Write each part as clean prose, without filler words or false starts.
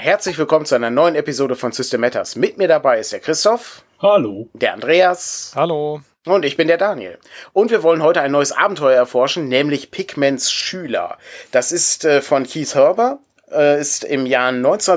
Herzlich willkommen zu einer neuen Episode von System Matters. Mit mir dabei ist der Christoph. Hallo. Der Andreas. Hallo. Und ich bin der Daniel. Und wir wollen heute ein neues Abenteuer erforschen, nämlich Pigments Schüler. Das ist von Keith Herber, ist im Jahr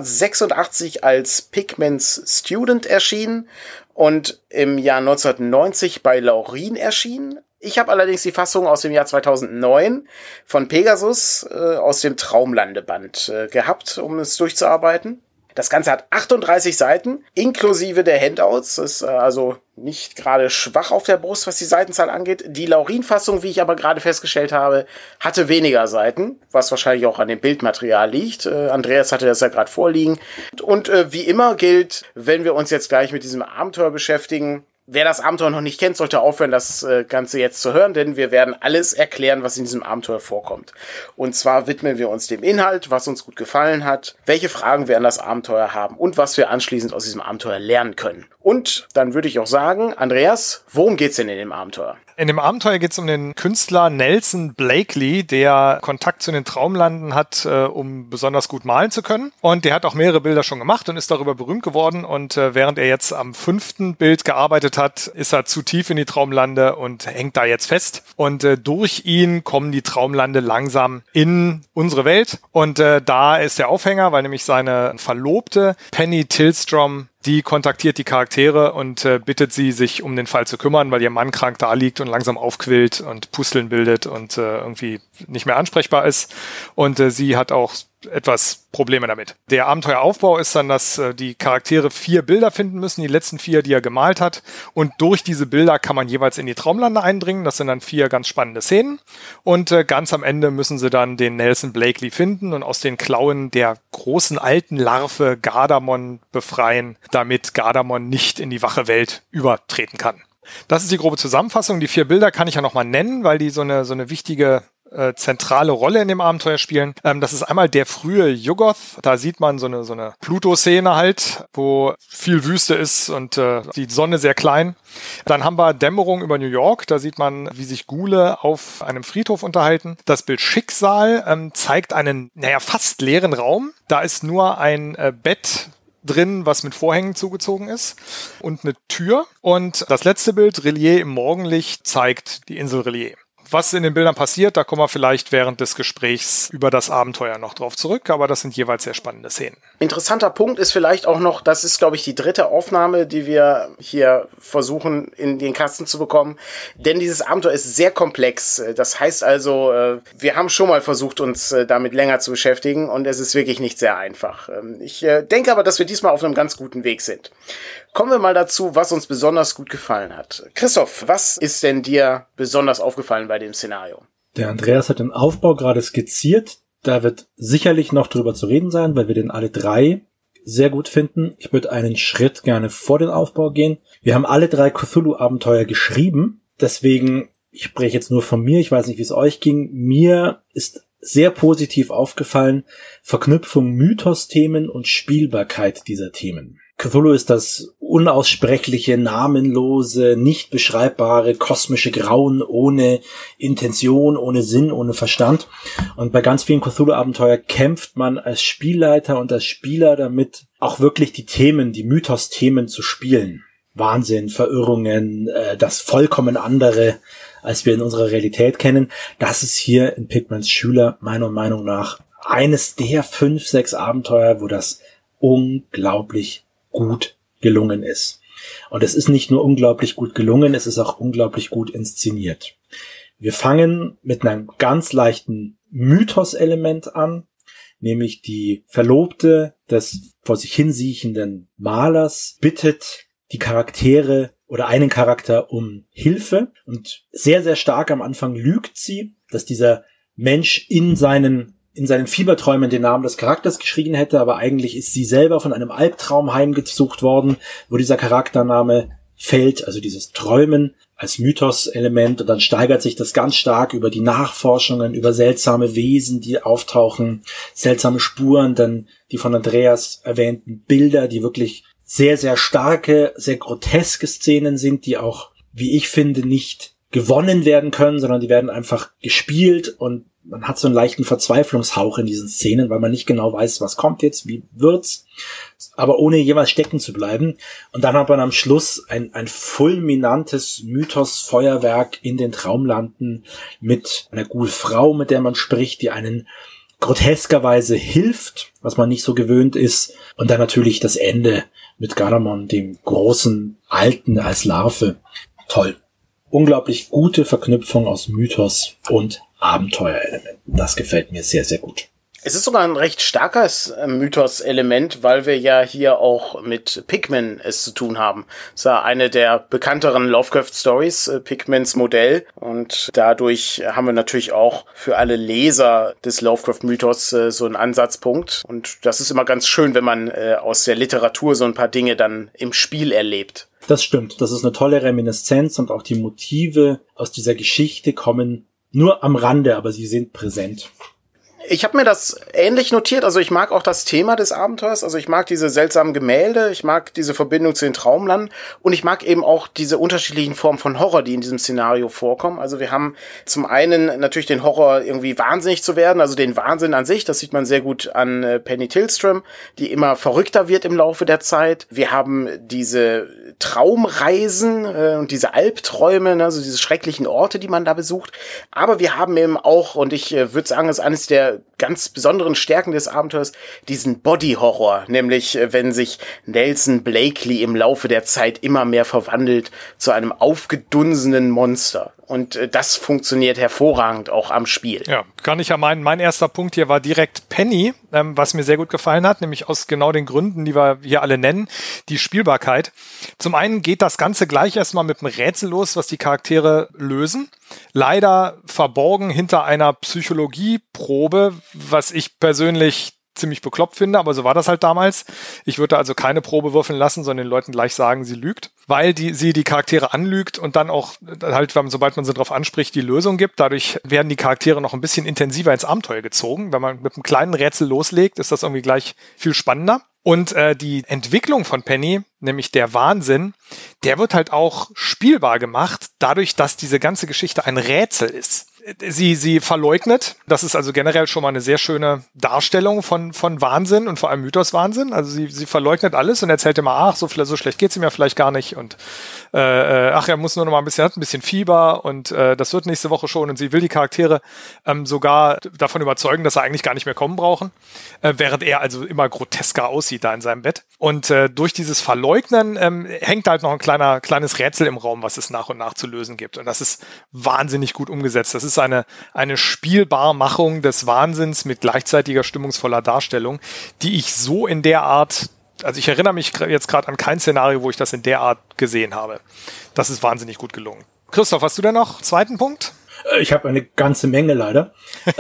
1986 als Pigments Student erschienen und im Jahr 1990 bei Laurin erschienen. Ich habe allerdings die Fassung aus dem Jahr 2009 von Pegasus aus dem Traumlandeband gehabt, um es durchzuarbeiten. Das Ganze hat 38 Seiten, inklusive der Handouts. Das ist also nicht gerade schwach auf der Brust, was die Seitenzahl angeht. Die Laurin-Fassung, wie ich aber gerade festgestellt habe, hatte weniger Seiten, was wahrscheinlich auch an dem Bildmaterial liegt. Andreas hatte das ja gerade vorliegen. Und wie immer gilt, wenn wir uns jetzt gleich mit diesem Abenteuer beschäftigen, wer das Abenteuer noch nicht kennt, sollte aufhören, das Ganze jetzt zu hören, denn wir werden alles erklären, was in diesem Abenteuer vorkommt. Und zwar widmen wir uns dem Inhalt, was uns gut gefallen hat, welche Fragen wir an das Abenteuer haben und was wir anschließend aus diesem Abenteuer lernen können. Und dann würde ich auch sagen, Andreas, worum geht's denn in dem Abenteuer? In dem Abenteuer geht es um den Künstler Nelson Blakely, der Kontakt zu den Traumlanden hat, um besonders gut malen zu können. Und der hat auch mehrere Bilder schon gemacht und ist darüber berühmt geworden. Und während er jetzt am 5. Bild gearbeitet hat, ist er zu tief in die Traumlande und hängt da jetzt fest. Und durch ihn kommen die Traumlande langsam in unsere Welt. Und da ist der Aufhänger, weil nämlich seine Verlobte Penny Tillstrom, die kontaktiert die Charaktere und bittet sie, sich um den Fall zu kümmern, weil ihr Mann krank da liegt und langsam aufquillt und Pusteln bildet und irgendwie nicht mehr ansprechbar ist. Und sie hat auch etwas Probleme damit. Der Abenteueraufbau ist dann, dass die Charaktere 4 Bilder finden müssen, die letzten 4, die er gemalt hat. Und durch diese Bilder kann man jeweils in die Traumlande eindringen. Das sind dann 4 ganz spannende Szenen. Und ganz am Ende müssen sie dann den Nelson Blakely finden und aus den Klauen der großen alten Larve Gardamon befreien, damit Gardamon nicht in die wache Welt übertreten kann. Das ist die grobe Zusammenfassung. Die 4 Bilder kann ich ja nochmal nennen, weil die so eine wichtige zentrale Rolle in dem Abenteuer spielen. Das ist einmal der frühe Yuggoth. Da sieht man so eine Pluto-Szene halt, wo viel Wüste ist und die Sonne sehr klein. Dann haben wir Dämmerung über New York. Da sieht man, wie sich Ghule auf einem Friedhof unterhalten. Das Bild Schicksal zeigt einen, fast leeren Raum. Da ist nur ein Bett drin, was mit Vorhängen zugezogen ist und eine Tür. Und das letzte Bild, Relier im Morgenlicht, zeigt die Insel Relier. Was in den Bildern passiert, da kommen wir vielleicht während des Gesprächs über das Abenteuer noch drauf zurück, aber das sind jeweils sehr spannende Szenen. Interessanter Punkt ist vielleicht auch noch, das ist, glaube ich, die 3. Aufnahme, die wir hier versuchen in den Kasten zu bekommen, denn dieses Abenteuer ist sehr komplex. Das heißt also, wir haben schon mal versucht, uns damit länger zu beschäftigen und es ist wirklich nicht sehr einfach. Ich denke aber, dass wir diesmal auf einem ganz guten Weg sind. Kommen wir mal dazu, was uns besonders gut gefallen hat. Christoph, was ist denn dir besonders aufgefallen bei dem Szenario? Der Andreas hat den Aufbau gerade skizziert. Da wird sicherlich noch drüber zu reden sein, weil wir den alle 3 sehr gut finden. Ich würde einen Schritt gerne vor den Aufbau gehen. Wir haben alle 3 Cthulhu-Abenteuer geschrieben. Deswegen, ich spreche jetzt nur von mir, ich weiß nicht, wie es euch ging. Mir ist sehr positiv aufgefallen, Verknüpfung Mythos-Themen und Spielbarkeit dieser Themen. Cthulhu ist das unaussprechliche, namenlose, nicht beschreibbare, kosmische Grauen ohne Intention, ohne Sinn, ohne Verstand. Und bei ganz vielen Cthulhu-Abenteuern kämpft man als Spielleiter und als Spieler damit, auch wirklich die Themen, die Mythos-Themen zu spielen. Wahnsinn, Verirrungen, das vollkommen andere, als wir in unserer Realität kennen. Das ist hier in Pigments Schüler meiner Meinung nach eines der 5, 6 Abenteuer, wo das unglaublich gut gelungen ist. Und es ist nicht nur unglaublich gut gelungen, es ist auch unglaublich gut inszeniert. Wir fangen mit einem ganz leichten Mythos-Element an, nämlich die Verlobte des vor sich hinsiechenden Malers bittet die Charaktere oder einen Charakter um Hilfe und sehr, sehr stark am Anfang lügt sie, dass dieser Mensch in seinen Fieberträumen den Namen des Charakters geschrien hätte, aber eigentlich ist sie selber von einem Albtraum heimgesucht worden, wo dieser Charaktername fällt, also dieses Träumen als Mythos-Element, und dann steigert sich das ganz stark über die Nachforschungen, über seltsame Wesen, die auftauchen, seltsame Spuren, dann die von Andreas erwähnten Bilder, die wirklich sehr, sehr starke, sehr groteske Szenen sind, die auch, wie ich finde, nicht gewonnen werden können, sondern die werden einfach gespielt und man hat so einen leichten Verzweiflungshauch in diesen Szenen, weil man nicht genau weiß, was kommt jetzt, wie wird's, aber ohne jemals stecken zu bleiben. Und dann hat man am Schluss ein fulminantes Mythos-Feuerwerk in den Traumlanden mit einer Ghoul-Frau, mit der man spricht, die einen groteskerweise hilft, was man nicht so gewöhnt ist. Und dann natürlich das Ende mit Garamon, dem großen Alten als Larve. Toll. Unglaublich gute Verknüpfung aus Mythos und Abenteuerelementen. Das gefällt mir sehr, sehr gut. Es ist sogar ein recht starkes Mythos-Element, weil wir ja hier auch mit Pigman es zu tun haben. Das ist ja eine der bekannteren Lovecraft-Stories, Pigmans Modell. Und dadurch haben wir natürlich auch für alle Leser des Lovecraft-Mythos so einen Ansatzpunkt. Und das ist immer ganz schön, wenn man aus der Literatur so ein paar Dinge dann im Spiel erlebt. Das stimmt. Das ist eine tolle Reminiszenz und auch die Motive aus dieser Geschichte kommen nur am Rande, aber sie sind präsent. Ich habe mir das ähnlich notiert, also ich mag auch das Thema des Abenteuers, also ich mag diese seltsamen Gemälde, ich mag diese Verbindung zu den Traumlanden und ich mag eben auch diese unterschiedlichen Formen von Horror, die in diesem Szenario vorkommen. Also wir haben zum einen natürlich den Horror, irgendwie wahnsinnig zu werden, also den Wahnsinn an sich, das sieht man sehr gut an Penny Tillstrom, die immer verrückter wird im Laufe der Zeit. Wir haben diese Traumreisen und diese Albträume, also diese schrecklichen Orte, die man da besucht. Aber wir haben eben auch, und ich würde sagen, das ist eines der ganz besonderen Stärken des Abenteuers, diesen Body-Horror, nämlich wenn sich Nelson Blakely im Laufe der Zeit immer mehr verwandelt zu einem aufgedunsenen Monster. Und das funktioniert hervorragend auch am Spiel. Ja, kann ich ja meinen. Mein erster Punkt hier war direkt Penny, was mir sehr gut gefallen hat, nämlich aus genau den Gründen, die wir hier alle nennen, die Spielbarkeit. Zum einen geht das Ganze gleich erstmal mit einem Rätsel los, was die Charaktere lösen. Leider verborgen hinter einer Psychologieprobe, was ich persönlich ziemlich bekloppt finde, aber so war das halt damals. Ich würde also keine Probe würfeln lassen, sondern den Leuten gleich sagen, sie lügt, weil sie die Charaktere anlügt und dann auch halt, sobald man sie darauf anspricht, die Lösung gibt. Dadurch werden die Charaktere noch ein bisschen intensiver ins Abenteuer gezogen. Wenn man mit einem kleinen Rätsel loslegt, ist das irgendwie gleich viel spannender. Und die Entwicklung von Penny, nämlich der Wahnsinn, der wird halt auch spielbar gemacht, dadurch, dass diese ganze Geschichte ein Rätsel ist. Sie verleugnet, das ist also generell schon mal eine sehr schöne Darstellung von Wahnsinn und vor allem Mythos-Wahnsinn. Also sie verleugnet alles und erzählt immer, ach, so schlecht geht's ihm ja vielleicht gar nicht und ach, er muss nur noch mal hat ein bisschen Fieber und das wird nächste Woche schon und sie will die Charaktere sogar davon überzeugen, dass sie eigentlich gar nicht mehr kommen brauchen, während er also immer grotesker aussieht da in seinem Bett. Und durch dieses Verleugnen hängt halt noch ein kleines Rätsel im Raum, was es nach und nach zu lösen gibt. Und das ist wahnsinnig gut umgesetzt. Das ist eine Spielbarmachung des Wahnsinns mit gleichzeitiger stimmungsvoller Darstellung, die ich so in der Art, also ich erinnere mich jetzt gerade an kein Szenario, wo ich das in der Art gesehen habe. Das ist wahnsinnig gut gelungen. Christoph, hast du denn noch einen zweiten Punkt? Ich habe eine ganze Menge leider.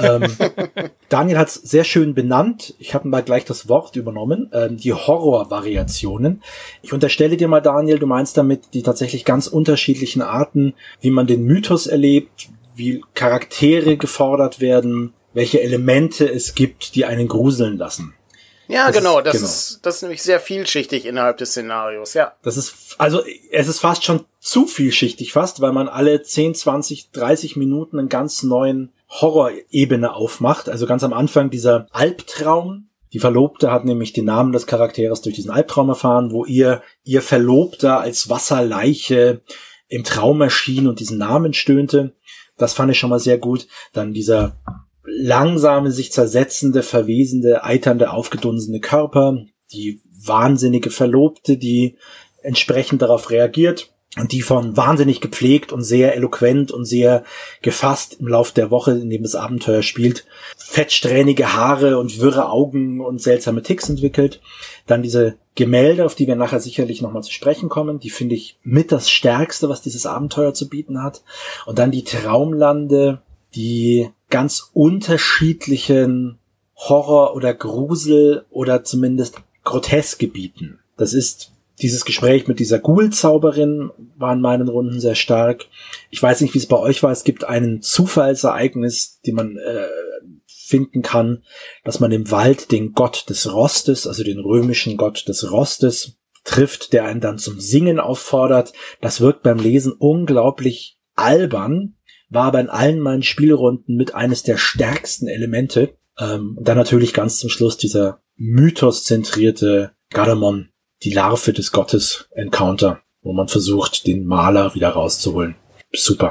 Daniel hat es sehr schön benannt. Ich habe mal gleich das Wort übernommen. Die Horrorvariationen. Ich unterstelle dir mal, Daniel, du meinst damit die tatsächlich ganz unterschiedlichen Arten, wie man den Mythos erlebt, wie Charaktere gefordert werden, welche Elemente es gibt, die einen gruseln lassen. Ja, genau. Das ist nämlich sehr vielschichtig innerhalb des Szenarios, ja. Es ist fast schon zu vielschichtig fast, weil man alle 10, 20, 30 Minuten einen ganz neuen Horrorebene aufmacht. Also ganz am Anfang dieser Albtraum. Die Verlobte hat nämlich den Namen des Charakters durch diesen Albtraum erfahren, wo ihr Verlobter als Wasserleiche im Traum erschien und diesen Namen stöhnte. Das fand ich schon mal sehr gut. Dann dieser langsame, sich zersetzende, verwesende, eiternde, aufgedunsene Körper. Die wahnsinnige Verlobte, die entsprechend darauf reagiert. Und die von wahnsinnig gepflegt und sehr eloquent und sehr gefasst im Lauf der Woche, in dem das Abenteuer spielt, fettsträhnige Haare und wirre Augen und seltsame Ticks entwickelt. Dann diese Gemälde, auf die wir nachher sicherlich nochmal zu sprechen kommen, die finde ich mit das Stärkste, was dieses Abenteuer zu bieten hat. Und dann die Traumlande, die ganz unterschiedlichen Horror- oder Grusel- oder zumindest Groteske bieten. Das ist dieses Gespräch mit dieser Ghoul-Zauberin war in meinen Runden sehr stark. Ich weiß nicht, wie es bei euch war. Es gibt einen Zufallsereignis, den man finden kann, dass man im Wald den Gott des Rostes, also den römischen Gott des Rostes, trifft, der einen dann zum Singen auffordert. Das wirkt beim Lesen unglaublich albern, war aber in allen meinen Spielrunden mit eines der stärksten Elemente. Und dann natürlich ganz zum Schluss dieser mythoszentrierte Gardermon, die Larve des Gottes Encounter, wo man versucht, den Maler wieder rauszuholen. Super.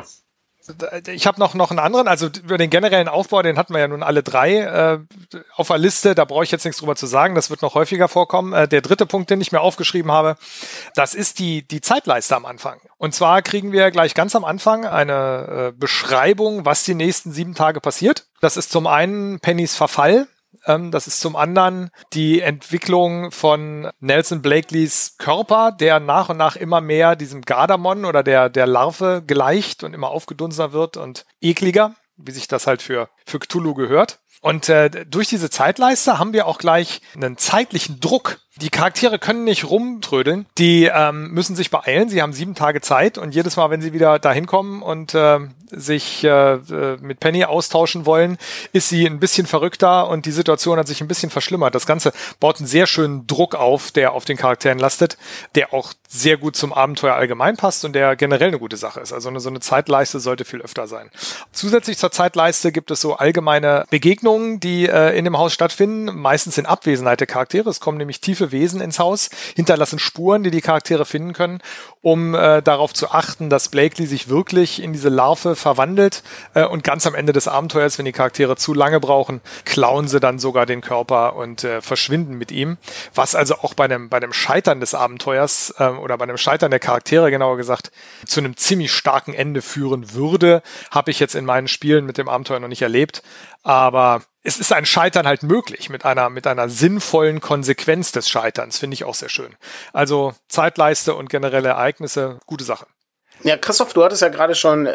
Ich habe noch einen anderen, also über den generellen Aufbau, den hatten wir ja nun alle drei auf der Liste, da brauche ich jetzt nichts drüber zu sagen, das wird noch häufiger vorkommen. Der dritte Punkt, den ich mir aufgeschrieben habe, das ist die Zeitleiste am Anfang. Und zwar kriegen wir gleich ganz am Anfang eine Beschreibung, was die nächsten 7 Tage passiert. Das ist zum einen Pennys Verfall. Das ist zum anderen die Entwicklung von Nelson Blakeleys Körper, der nach und nach immer mehr diesem Gardermon oder der Larve gleicht und immer aufgedunsener wird und ekliger, wie sich das halt für Cthulhu gehört. Und durch diese Zeitleiste haben wir auch gleich einen zeitlichen Druck. Die Charaktere können nicht rumtrödeln, die müssen sich beeilen, sie haben 7 Tage Zeit und jedes Mal, wenn sie wieder dahin kommen und sich mit Penny austauschen wollen, ist sie ein bisschen verrückter und die Situation hat sich ein bisschen verschlimmert. Das Ganze baut einen sehr schönen Druck auf, der auf den Charakteren lastet, der auch sehr gut zum Abenteuer allgemein passt und der generell eine gute Sache ist. Also so eine Zeitleiste sollte viel öfter sein. Zusätzlich zur Zeitleiste gibt es so allgemeine Begegnungen, die in dem Haus stattfinden, meistens in Abwesenheit der Charaktere. Es kommen nämlich tiefe Wesen ins Haus, hinterlassen Spuren, die Charaktere finden können, um darauf zu achten, dass Blakely sich wirklich in diese Larve verwandelt und ganz am Ende des Abenteuers, wenn die Charaktere zu lange brauchen, klauen sie dann sogar den Körper und verschwinden mit ihm. Was also auch bei einem Scheitern des Abenteuers oder bei einem Scheitern der Charaktere, genauer gesagt, zu einem ziemlich starken Ende führen würde, habe ich jetzt in meinen Spielen mit dem Abenteuer noch nicht erlebt. Aber es ist ein Scheitern halt möglich mit einer sinnvollen Konsequenz des Scheiterns, finde ich auch sehr schön. Also Zeitleiste und generelle Ereignisse, gute Sache. Ja, Christoph, du hattest ja gerade schon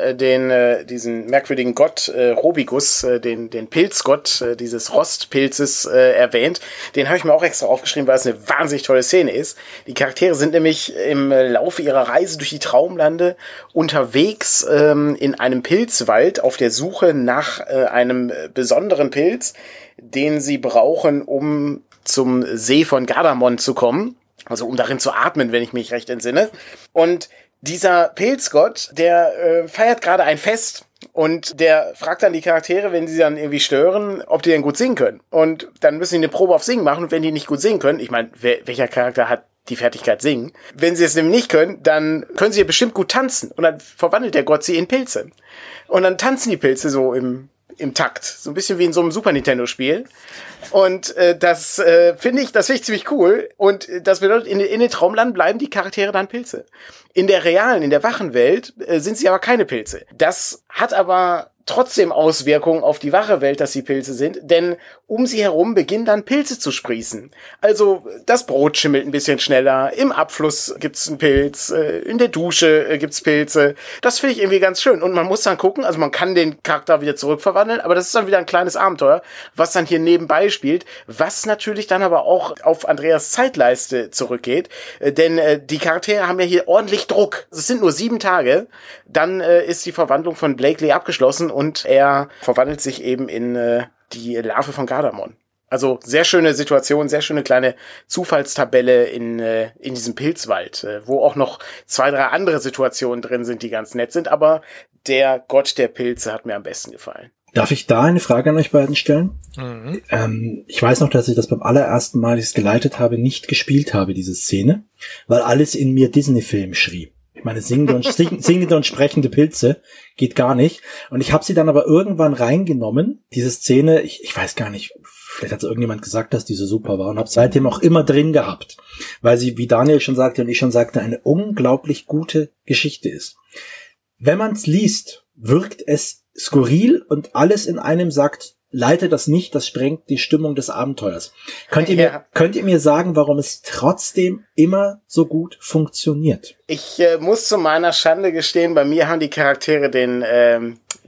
diesen merkwürdigen Gott Robigus, den Pilzgott dieses Rostpilzes erwähnt. Den habe ich mir auch extra aufgeschrieben, weil es eine wahnsinnig tolle Szene ist. Die Charaktere sind nämlich im Laufe ihrer Reise durch die Traumlande unterwegs in einem Pilzwald auf der Suche nach einem besonderen Pilz, den sie brauchen, um zum See von Gardermon zu kommen. Also um darin zu atmen, wenn ich mich recht entsinne. Und dieser Pilzgott, der feiert gerade ein Fest und der fragt dann die Charaktere, wenn sie dann irgendwie stören, ob die denn gut singen können. Und dann müssen die eine Probe auf Singen machen und wenn die nicht gut singen können, ich meine, welcher Charakter hat die Fertigkeit singen? Wenn sie es nämlich nicht können, dann können sie ja bestimmt gut tanzen und dann verwandelt der Gott sie in Pilze. Und dann tanzen die Pilze so im Takt. So ein bisschen wie in so einem Super Nintendo-Spiel. Und das finde ich ziemlich cool. Und das bedeutet, in den Traumland bleiben die Charaktere dann Pilze. In der realen, in der wachen Welt sind sie aber keine Pilze. Das hat aber trotzdem Auswirkungen auf die wache Welt, dass sie Pilze sind, denn um sie herum beginnen dann Pilze zu sprießen. Also das Brot schimmelt ein bisschen schneller, im Abfluss gibt's einen Pilz, in der Dusche gibt's Pilze. Das finde ich irgendwie ganz schön und man muss dann gucken, also man kann den Charakter wieder zurückverwandeln, aber das ist dann wieder ein kleines Abenteuer, was dann hier nebenbei spielt, was natürlich dann aber auch auf Andreas Zeitleiste zurückgeht, denn die Charaktere haben ja hier ordentlich Druck. Es sind nur 7 Tage, dann ist die Verwandlung von Blakely abgeschlossen und er verwandelt sich eben in die Larve von Gardermon. Also sehr schöne Situation, sehr schöne kleine Zufallstabelle in diesem Pilzwald, wo auch noch 2, 3 andere Situationen drin sind, die ganz nett sind, aber der Gott der Pilze hat mir am besten gefallen. Darf ich da eine Frage an euch beiden stellen? Mhm. Ich weiß noch, dass ich das beim allerersten Mal, als ich es geleitet habe, nicht gespielt habe, diese Szene, weil alles in mir Disney-Film schrie. Ich meine, singende und sprechende Pilze geht gar nicht. Und ich habe sie dann aber irgendwann reingenommen, diese Szene, ich weiß gar nicht, vielleicht hat irgendjemand gesagt, dass die so super war und habe seitdem auch immer drin gehabt, weil sie, wie Daniel schon sagte und ich schon sagte, eine unglaublich gute Geschichte ist. Wenn man es liest, wirkt es skurril und alles in einem sagt, leite das nicht, das sprengt die Stimmung des Abenteuers. Könnt ihr mir sagen, warum es trotzdem immer so gut funktioniert? Ich muss zu meiner Schande gestehen, bei mir haben die Charaktere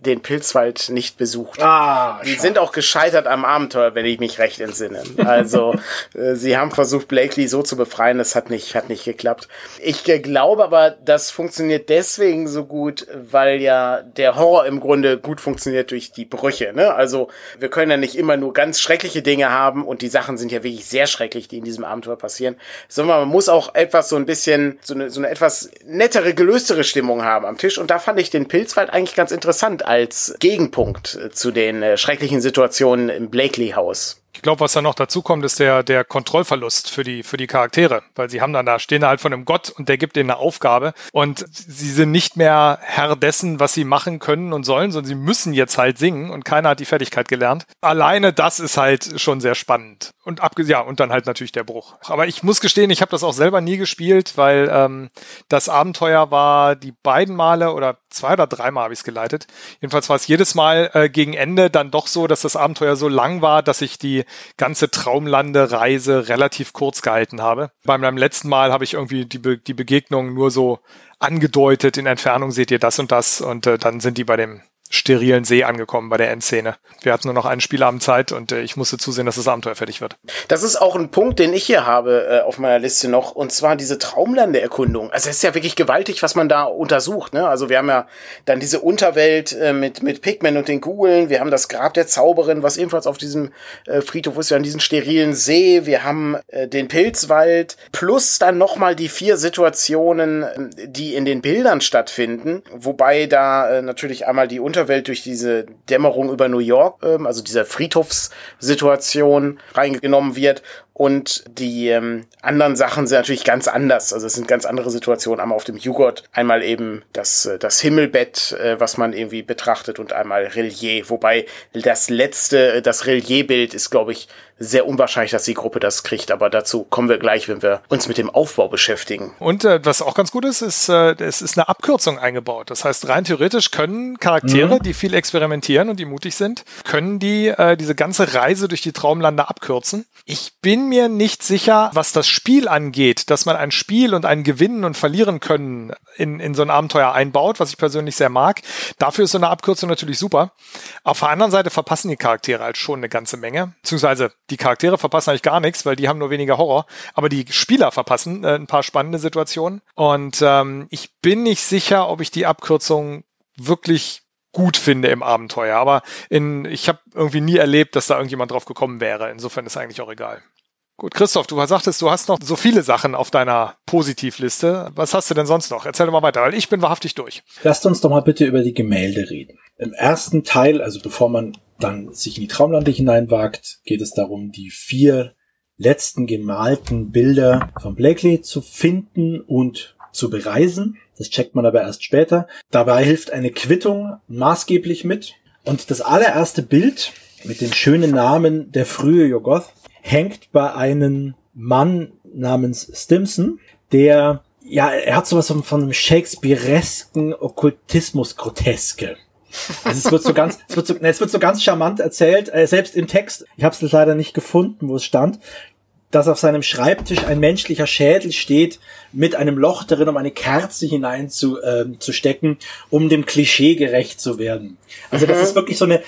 den Pilzwald nicht besucht. Die schade. sind auch gescheitert am Abenteuer, wenn ich mich recht entsinne. Also sie haben versucht, Blakely so zu befreien, das hat nicht geklappt. Ich glaube aber, das funktioniert deswegen so gut, weil ja der Horror im Grunde gut funktioniert durch die Brüche. Ne? Also wir können ja nicht immer nur ganz schreckliche Dinge haben und die Sachen sind ja wirklich sehr schrecklich, die in diesem Abenteuer passieren, sondern man muss auch etwas so ein bisschen, so eine etwas nettere, gelöstere Stimmung haben am Tisch und da fand ich den Pilzwald eigentlich ganz interessant als Gegenpunkt zu den schrecklichen Situationen im Blakely-Haus. Ich glaube, was da noch dazu kommt, ist der Kontrollverlust für die Charaktere, weil sie haben dann da, stehen halt vor einem Gott und der gibt ihnen eine Aufgabe und sie sind nicht mehr Herr dessen, was sie machen können und sollen, sondern sie müssen jetzt halt singen und keiner hat die Fertigkeit gelernt. Alleine das ist halt schon sehr spannend und und dann halt natürlich der Bruch. Aber ich muss gestehen, ich habe das auch selber nie gespielt, weil das Abenteuer war die beiden Male oder 2 oder 3 Mal habe ich es geleitet. Jedenfalls war es jedes Mal gegen Ende dann doch so, dass das Abenteuer so lang war, dass ich die ganze Traumlande-Reise relativ kurz gehalten habe. Beim letzten Mal habe ich irgendwie die Begegnung nur so angedeutet, in Entfernung seht ihr das und dann sind die bei dem sterilen See angekommen bei der Endszene. Wir hatten nur noch einen Spielabend Zeit und ich musste zusehen, dass das Abenteuer fertig wird. Das ist auch ein Punkt, den ich hier habe auf meiner Liste noch, und zwar diese Traumlande-Erkundung. Also es ist ja wirklich gewaltig, was man da untersucht. Ne? Also wir haben ja dann diese Unterwelt mit Pigmen und den Gulen. Wir haben das Grab der Zauberin, was ebenfalls auf diesem Friedhof ist, ja an diesem sterilen See. Wir haben den Pilzwald plus dann nochmal die 4 Situationen, die in den Bildern stattfinden. Wobei da natürlich einmal die Unterwelt durch diese Dämmerung über New York, also dieser Friedhofssituation reingenommen wird. Und die anderen Sachen sind natürlich ganz anders. Also es sind ganz andere Situationen. Einmal auf dem Jugot, einmal eben das Himmelbett, was man irgendwie betrachtet und einmal Relief. Wobei das Reliefbild ist, glaube ich, sehr unwahrscheinlich, dass die Gruppe das kriegt. Aber dazu kommen wir gleich, wenn wir uns mit dem Aufbau beschäftigen. Und was auch ganz gut ist, es ist eine Abkürzung eingebaut. Das heißt, rein theoretisch können Charaktere, die viel experimentieren und die mutig sind, können diese ganze Reise durch die Traumlande abkürzen. Ich bin mir nicht sicher, was das Spiel angeht, dass man ein Spiel und ein Gewinnen und Verlieren können in so ein Abenteuer einbaut, was ich persönlich sehr mag. Dafür ist so eine Abkürzung natürlich super. Auf der anderen Seite verpassen die Charaktere halt schon eine ganze Menge. Beziehungsweise die Charaktere verpassen eigentlich gar nichts, weil die haben nur weniger Horror. Aber die Spieler verpassen ein paar spannende Situationen. Und ich bin nicht sicher, ob ich die Abkürzung wirklich gut finde im Abenteuer. Aber ich habe irgendwie nie erlebt, dass da irgendjemand drauf gekommen wäre. Insofern ist eigentlich auch egal. Gut, Christoph, du sagtest, du hast noch so viele Sachen auf deiner Positivliste. Was hast du denn sonst noch? Erzähl doch mal weiter, weil ich bin wahrhaftig durch. Lasst uns doch mal bitte über die Gemälde reden. Im ersten Teil, also bevor man dann sich in die Traumlande hineinwagt, geht es darum, die 4 letzten gemalten Bilder von Blakely zu finden und zu bereisen. Das checkt man aber erst später. Dabei hilft eine Quittung maßgeblich mit. Und das allererste Bild mit dem schönen Namen der frühe Yuggoth hängt bei einem Mann namens Stimson, er hat sowas von einem Shakespearesken Okkultismus-Groteske. Also es wird so ganz charmant erzählt, selbst im Text, ich habe es leider nicht gefunden, wo es stand, dass auf seinem Schreibtisch ein menschlicher Schädel steht, mit einem Loch darin, um eine Kerze hinein zu stecken, um dem Klischee gerecht zu werden. Also das ist wirklich so eine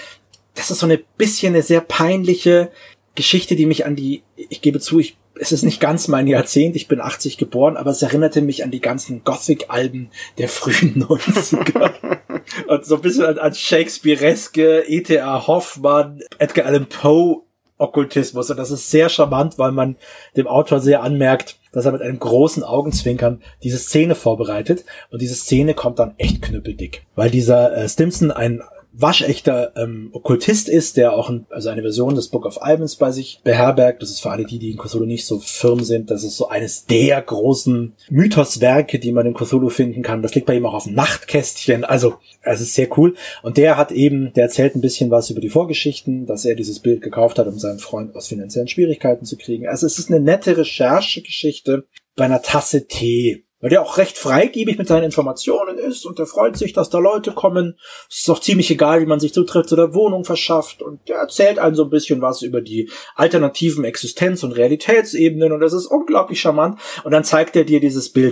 bisschen eine sehr peinliche Geschichte, die mich ich gebe zu, es ist nicht ganz mein Jahrzehnt, ich bin 80 geboren, aber es erinnerte mich an die ganzen Gothic-Alben der frühen 90er. Und so ein bisschen an Shakespeareske, E.T.A. Hoffmann, Edgar Allan Poe Okkultismus. Und das ist sehr charmant, weil man dem Autor sehr anmerkt, dass er mit einem großen Augenzwinkern diese Szene vorbereitet. Und diese Szene kommt dann echt knüppeldick. Weil dieser Stimson ein waschechter Okkultist ist, der auch eine Version des Book of Omens bei sich beherbergt. Das ist für alle die in Cthulhu nicht so firm sind. Das ist so eines der großen Mythoswerke, die man in Cthulhu finden kann. Das liegt bei ihm auch auf dem Nachtkästchen. Also, es ist sehr cool. Und der erzählt ein bisschen was über die Vorgeschichten, dass er dieses Bild gekauft hat, um seinen Freund aus finanziellen Schwierigkeiten zu kriegen. Also, es ist eine nette Recherchegeschichte bei einer Tasse Tee. Weil der auch recht freigebig mit seinen Informationen ist und der freut sich, dass da Leute kommen. Es ist auch ziemlich egal, wie man sich Zutritt zu der Wohnung verschafft und der erzählt einem so ein bisschen was über die alternativen Existenz- und Realitätsebenen und das ist unglaublich charmant und dann zeigt er dir dieses Bild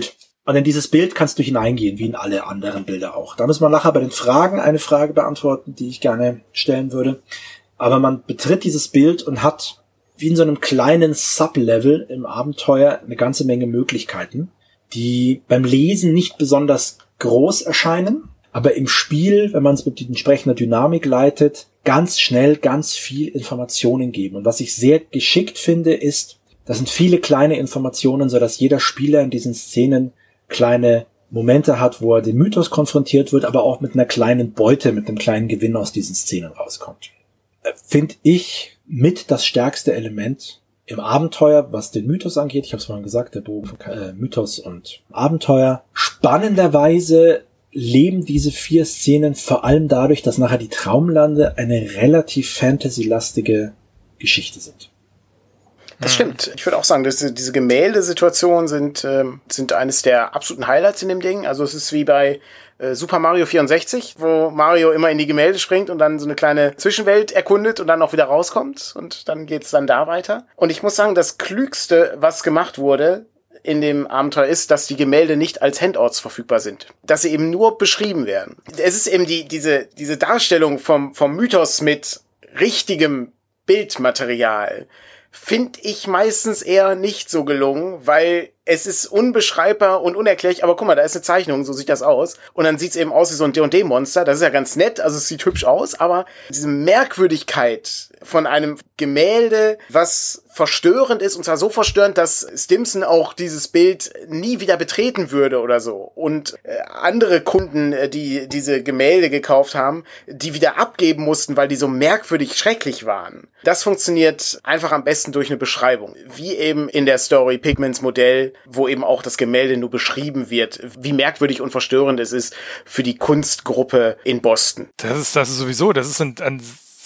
Und in dieses Bild kannst du hineingehen, wie in alle anderen Bilder auch. Da müssen wir nachher bei den Fragen eine Frage beantworten, die ich gerne stellen würde. Aber man betritt dieses Bild und hat wie in so einem kleinen Sublevel im Abenteuer eine ganze Menge Möglichkeiten, die beim Lesen nicht besonders groß erscheinen, aber im Spiel, wenn man es mit entsprechender Dynamik leitet, ganz schnell ganz viel Informationen geben. Und was ich sehr geschickt finde, ist, das sind viele kleine Informationen, sodass jeder Spieler in diesen Szenen kleine Momente hat, wo er den Mythos konfrontiert wird, aber auch mit einer kleinen Beute, mit einem kleinen Gewinn aus diesen Szenen rauskommt. Finde ich mit das stärkste Element im Abenteuer, was den Mythos angeht. Ich habe es vorhin gesagt, der Bogen von Mythos und Abenteuer. Spannenderweise leben diese 4 Szenen vor allem dadurch, dass nachher die Traumlande eine relativ fantasy-lastige Geschichte sind. Das stimmt. Ich würde auch sagen, dass diese Gemäldesituationen sind eines der absoluten Highlights in dem Ding. Also es ist wie bei Super Mario 64, wo Mario immer in die Gemälde springt und dann so eine kleine Zwischenwelt erkundet und dann auch wieder rauskommt. Und dann geht's dann da weiter. Und ich muss sagen, das Klügste, was gemacht wurde in dem Abenteuer, ist, dass die Gemälde nicht als Handouts verfügbar sind. Dass sie eben nur beschrieben werden. Es ist eben diese Darstellung vom Mythos mit richtigem Bildmaterial, finde ich meistens eher nicht so gelungen, weil es ist unbeschreibbar und unerklärlich, aber guck mal, da ist eine Zeichnung, so sieht das aus. Und dann sieht's eben aus wie so ein D&D-Monster, das ist ja ganz nett, also es sieht hübsch aus, aber diese Merkwürdigkeit von einem Gemälde, was verstörend ist, und zwar so verstörend, dass Stimson auch dieses Bild nie wieder betreten würde oder so. Und andere Kunden, die diese Gemälde gekauft haben, die wieder abgeben mussten, weil die so merkwürdig schrecklich waren. Das funktioniert einfach am besten durch eine Beschreibung. Wie eben in der Story Pigments Modell, wo eben auch das Gemälde nur beschrieben wird, wie merkwürdig und verstörend es ist für die Kunstgruppe in Boston. Das ist sowieso, das ist ein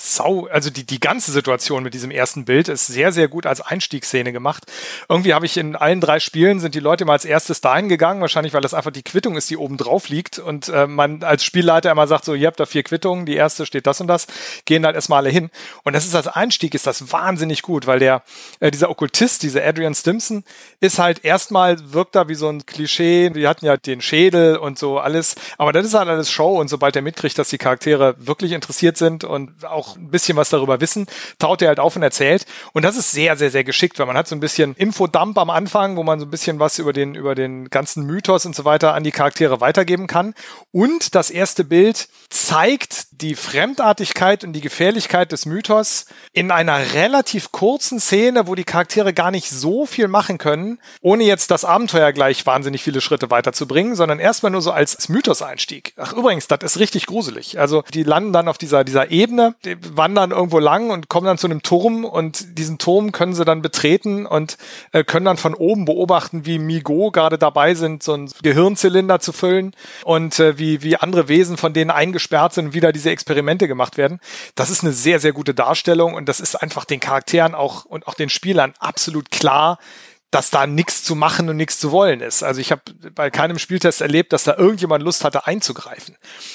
also die ganze Situation mit diesem ersten Bild ist sehr, sehr gut als Einstiegsszene gemacht. Irgendwie habe ich in allen 3 Spielen sind die Leute mal als erstes dahin gegangen, wahrscheinlich, weil das einfach die Quittung ist, die oben drauf liegt und man als Spielleiter immer sagt so, ihr habt da 4 Quittungen, die erste steht das und das, gehen halt erstmal alle hin. Und das ist als Einstieg, ist das wahnsinnig gut, weil dieser Okkultist, dieser Adrian Stimson, ist halt erstmal, wirkt da wie so ein Klischee, wir hatten ja den Schädel und so alles, aber das ist halt alles Show und sobald er mitkriegt, dass die Charaktere wirklich interessiert sind und auch ein bisschen was darüber wissen, taut er halt auf und erzählt. Und das ist sehr, sehr, sehr geschickt, weil man hat so ein bisschen Infodump am Anfang, wo man so ein bisschen was über den ganzen Mythos und so weiter an die Charaktere weitergeben kann. Und das erste Bild zeigt die Fremdartigkeit und die Gefährlichkeit des Mythos in einer relativ kurzen Szene, wo die Charaktere gar nicht so viel machen können, ohne jetzt das Abenteuer gleich wahnsinnig viele Schritte weiterzubringen, sondern erstmal nur so als Mythos-Einstieg. Ach, übrigens, das ist richtig gruselig. Also die landen dann auf dieser Ebene, die wandern irgendwo lang und kommen dann zu einem Turm und diesen Turm können sie dann betreten und können dann von oben beobachten, wie Migo gerade dabei sind, so einen Gehirnzylinder zu füllen und wie andere Wesen von denen eingesperrt sind und wieder diese Experimente gemacht werden. Das ist eine sehr, sehr gute Darstellung und das ist einfach den Charakteren und auch den Spielern absolut klar, dass da nichts zu machen und nichts zu wollen ist. Also ich habe bei keinem Spieltest erlebt, dass da irgendjemand Lust hatte einzugreifen.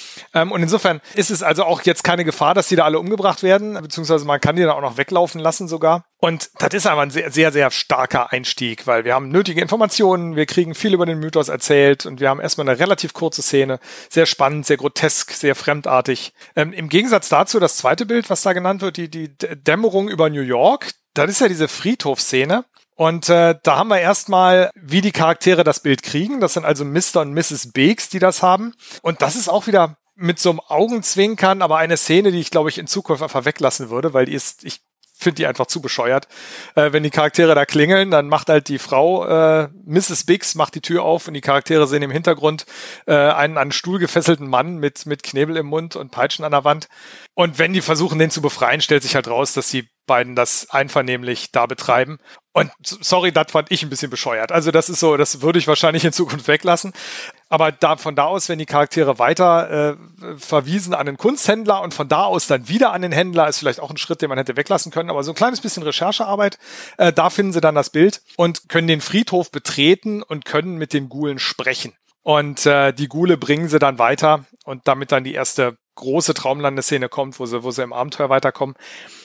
Und insofern ist es also auch jetzt keine Gefahr, dass die da alle umgebracht werden, beziehungsweise man kann die dann auch noch weglaufen lassen sogar. Und das ist aber ein sehr, sehr, sehr starker Einstieg, weil wir haben nötige Informationen, wir kriegen viel über den Mythos erzählt und wir haben erstmal eine relativ kurze Szene, sehr spannend, sehr grotesk, sehr fremdartig. Im Gegensatz dazu das zweite Bild, was da genannt wird, die Dämmerung über New York, das ist ja diese Friedhofsszene. Und da haben wir erstmal, wie die Charaktere das Bild kriegen. Das sind also Mr. und Mrs. Beeks, die das haben. Und das ist auch wieder mit so einem Augenzwinkern, aber eine Szene, die ich, glaube ich, in Zukunft einfach weglassen würde, weil ich finde die einfach zu bescheuert. Wenn die Charaktere da klingeln, dann macht halt die Frau, Mrs. Biggs, macht die Tür auf und die Charaktere sehen im Hintergrund einen an den Stuhl gefesselten Mann mit Knebel im Mund und Peitschen an der Wand. Und wenn die versuchen, den zu befreien, stellt sich halt raus, dass die beiden das einvernehmlich da betreiben. Und sorry, das fand ich ein bisschen bescheuert. Also das ist so, das würde ich wahrscheinlich in Zukunft weglassen. Aber von da aus, wenn die Charaktere weiter verwiesen an den Kunsthändler und von da aus dann wieder an den Händler, ist vielleicht auch ein Schritt, den man hätte weglassen können. Aber so ein kleines bisschen Recherchearbeit, da finden sie dann das Bild und können den Friedhof betreten und können mit den Gulen sprechen. Und die Gule bringen sie dann weiter und damit dann die erste große Traumlandeszene kommt, wo sie im Abenteuer weiterkommen.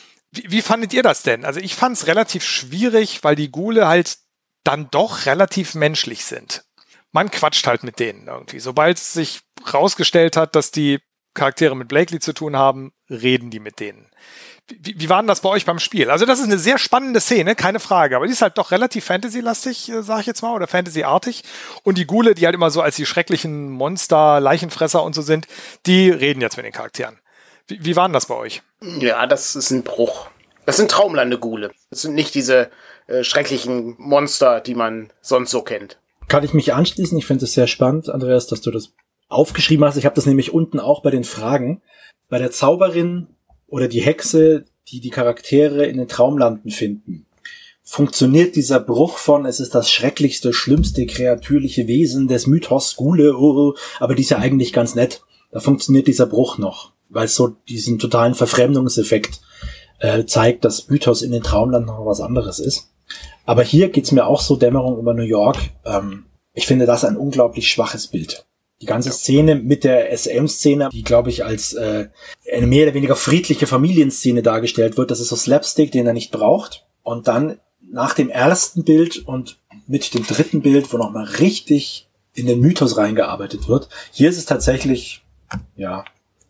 Wie fandet ihr das denn? Also ich fand es relativ schwierig, weil die Gule halt dann doch relativ menschlich sind. man quatscht halt mit denen irgendwie. Sobald es sich rausgestellt hat, dass die Charaktere mit Blakely zu tun haben, reden die mit denen. Wie war denn das bei euch beim Spiel? Also das ist eine sehr spannende Szene, keine Frage, aber die ist halt doch relativ Fantasy-lastig, sag ich jetzt mal, oder Fantasy-artig. Und die Ghule, die halt immer so als die schrecklichen Monster, Leichenfresser und so sind, die reden jetzt mit den Charakteren. Wie war denn das bei euch? Ja, das ist ein Bruch. Das sind Traumlande-Ghule. Das sind nicht diese schrecklichen Monster, die man sonst so kennt. Kann ich mich anschließen? Ich finde es sehr spannend, Andreas, dass du das aufgeschrieben hast. Ich habe das nämlich unten auch bei den Fragen. Bei der Zauberin oder die Hexe, die die Charaktere in den Traumlanden finden, funktioniert dieser Bruch von, es ist das schrecklichste, schlimmste, kreatürliche Wesen des Mythos Ghule, aber die ist ja eigentlich ganz nett. Da funktioniert dieser Bruch noch, weil es so diesen totalen Verfremdungseffekt zeigt, dass Mythos in den Traumlanden noch was anderes ist. Aber hier geht's mir auch so, Dämmerung über New York. Ich finde das ein unglaublich schwaches Bild. Die ganze Szene mit der SM-Szene, die, glaube ich, als eine mehr oder weniger friedliche Familienszene dargestellt wird, das ist so Slapstick, den er nicht braucht. Und dann nach dem ersten Bild und mit dem dritten Bild, wo nochmal richtig in den Mythos reingearbeitet wird, hier ist es tatsächlich, ja,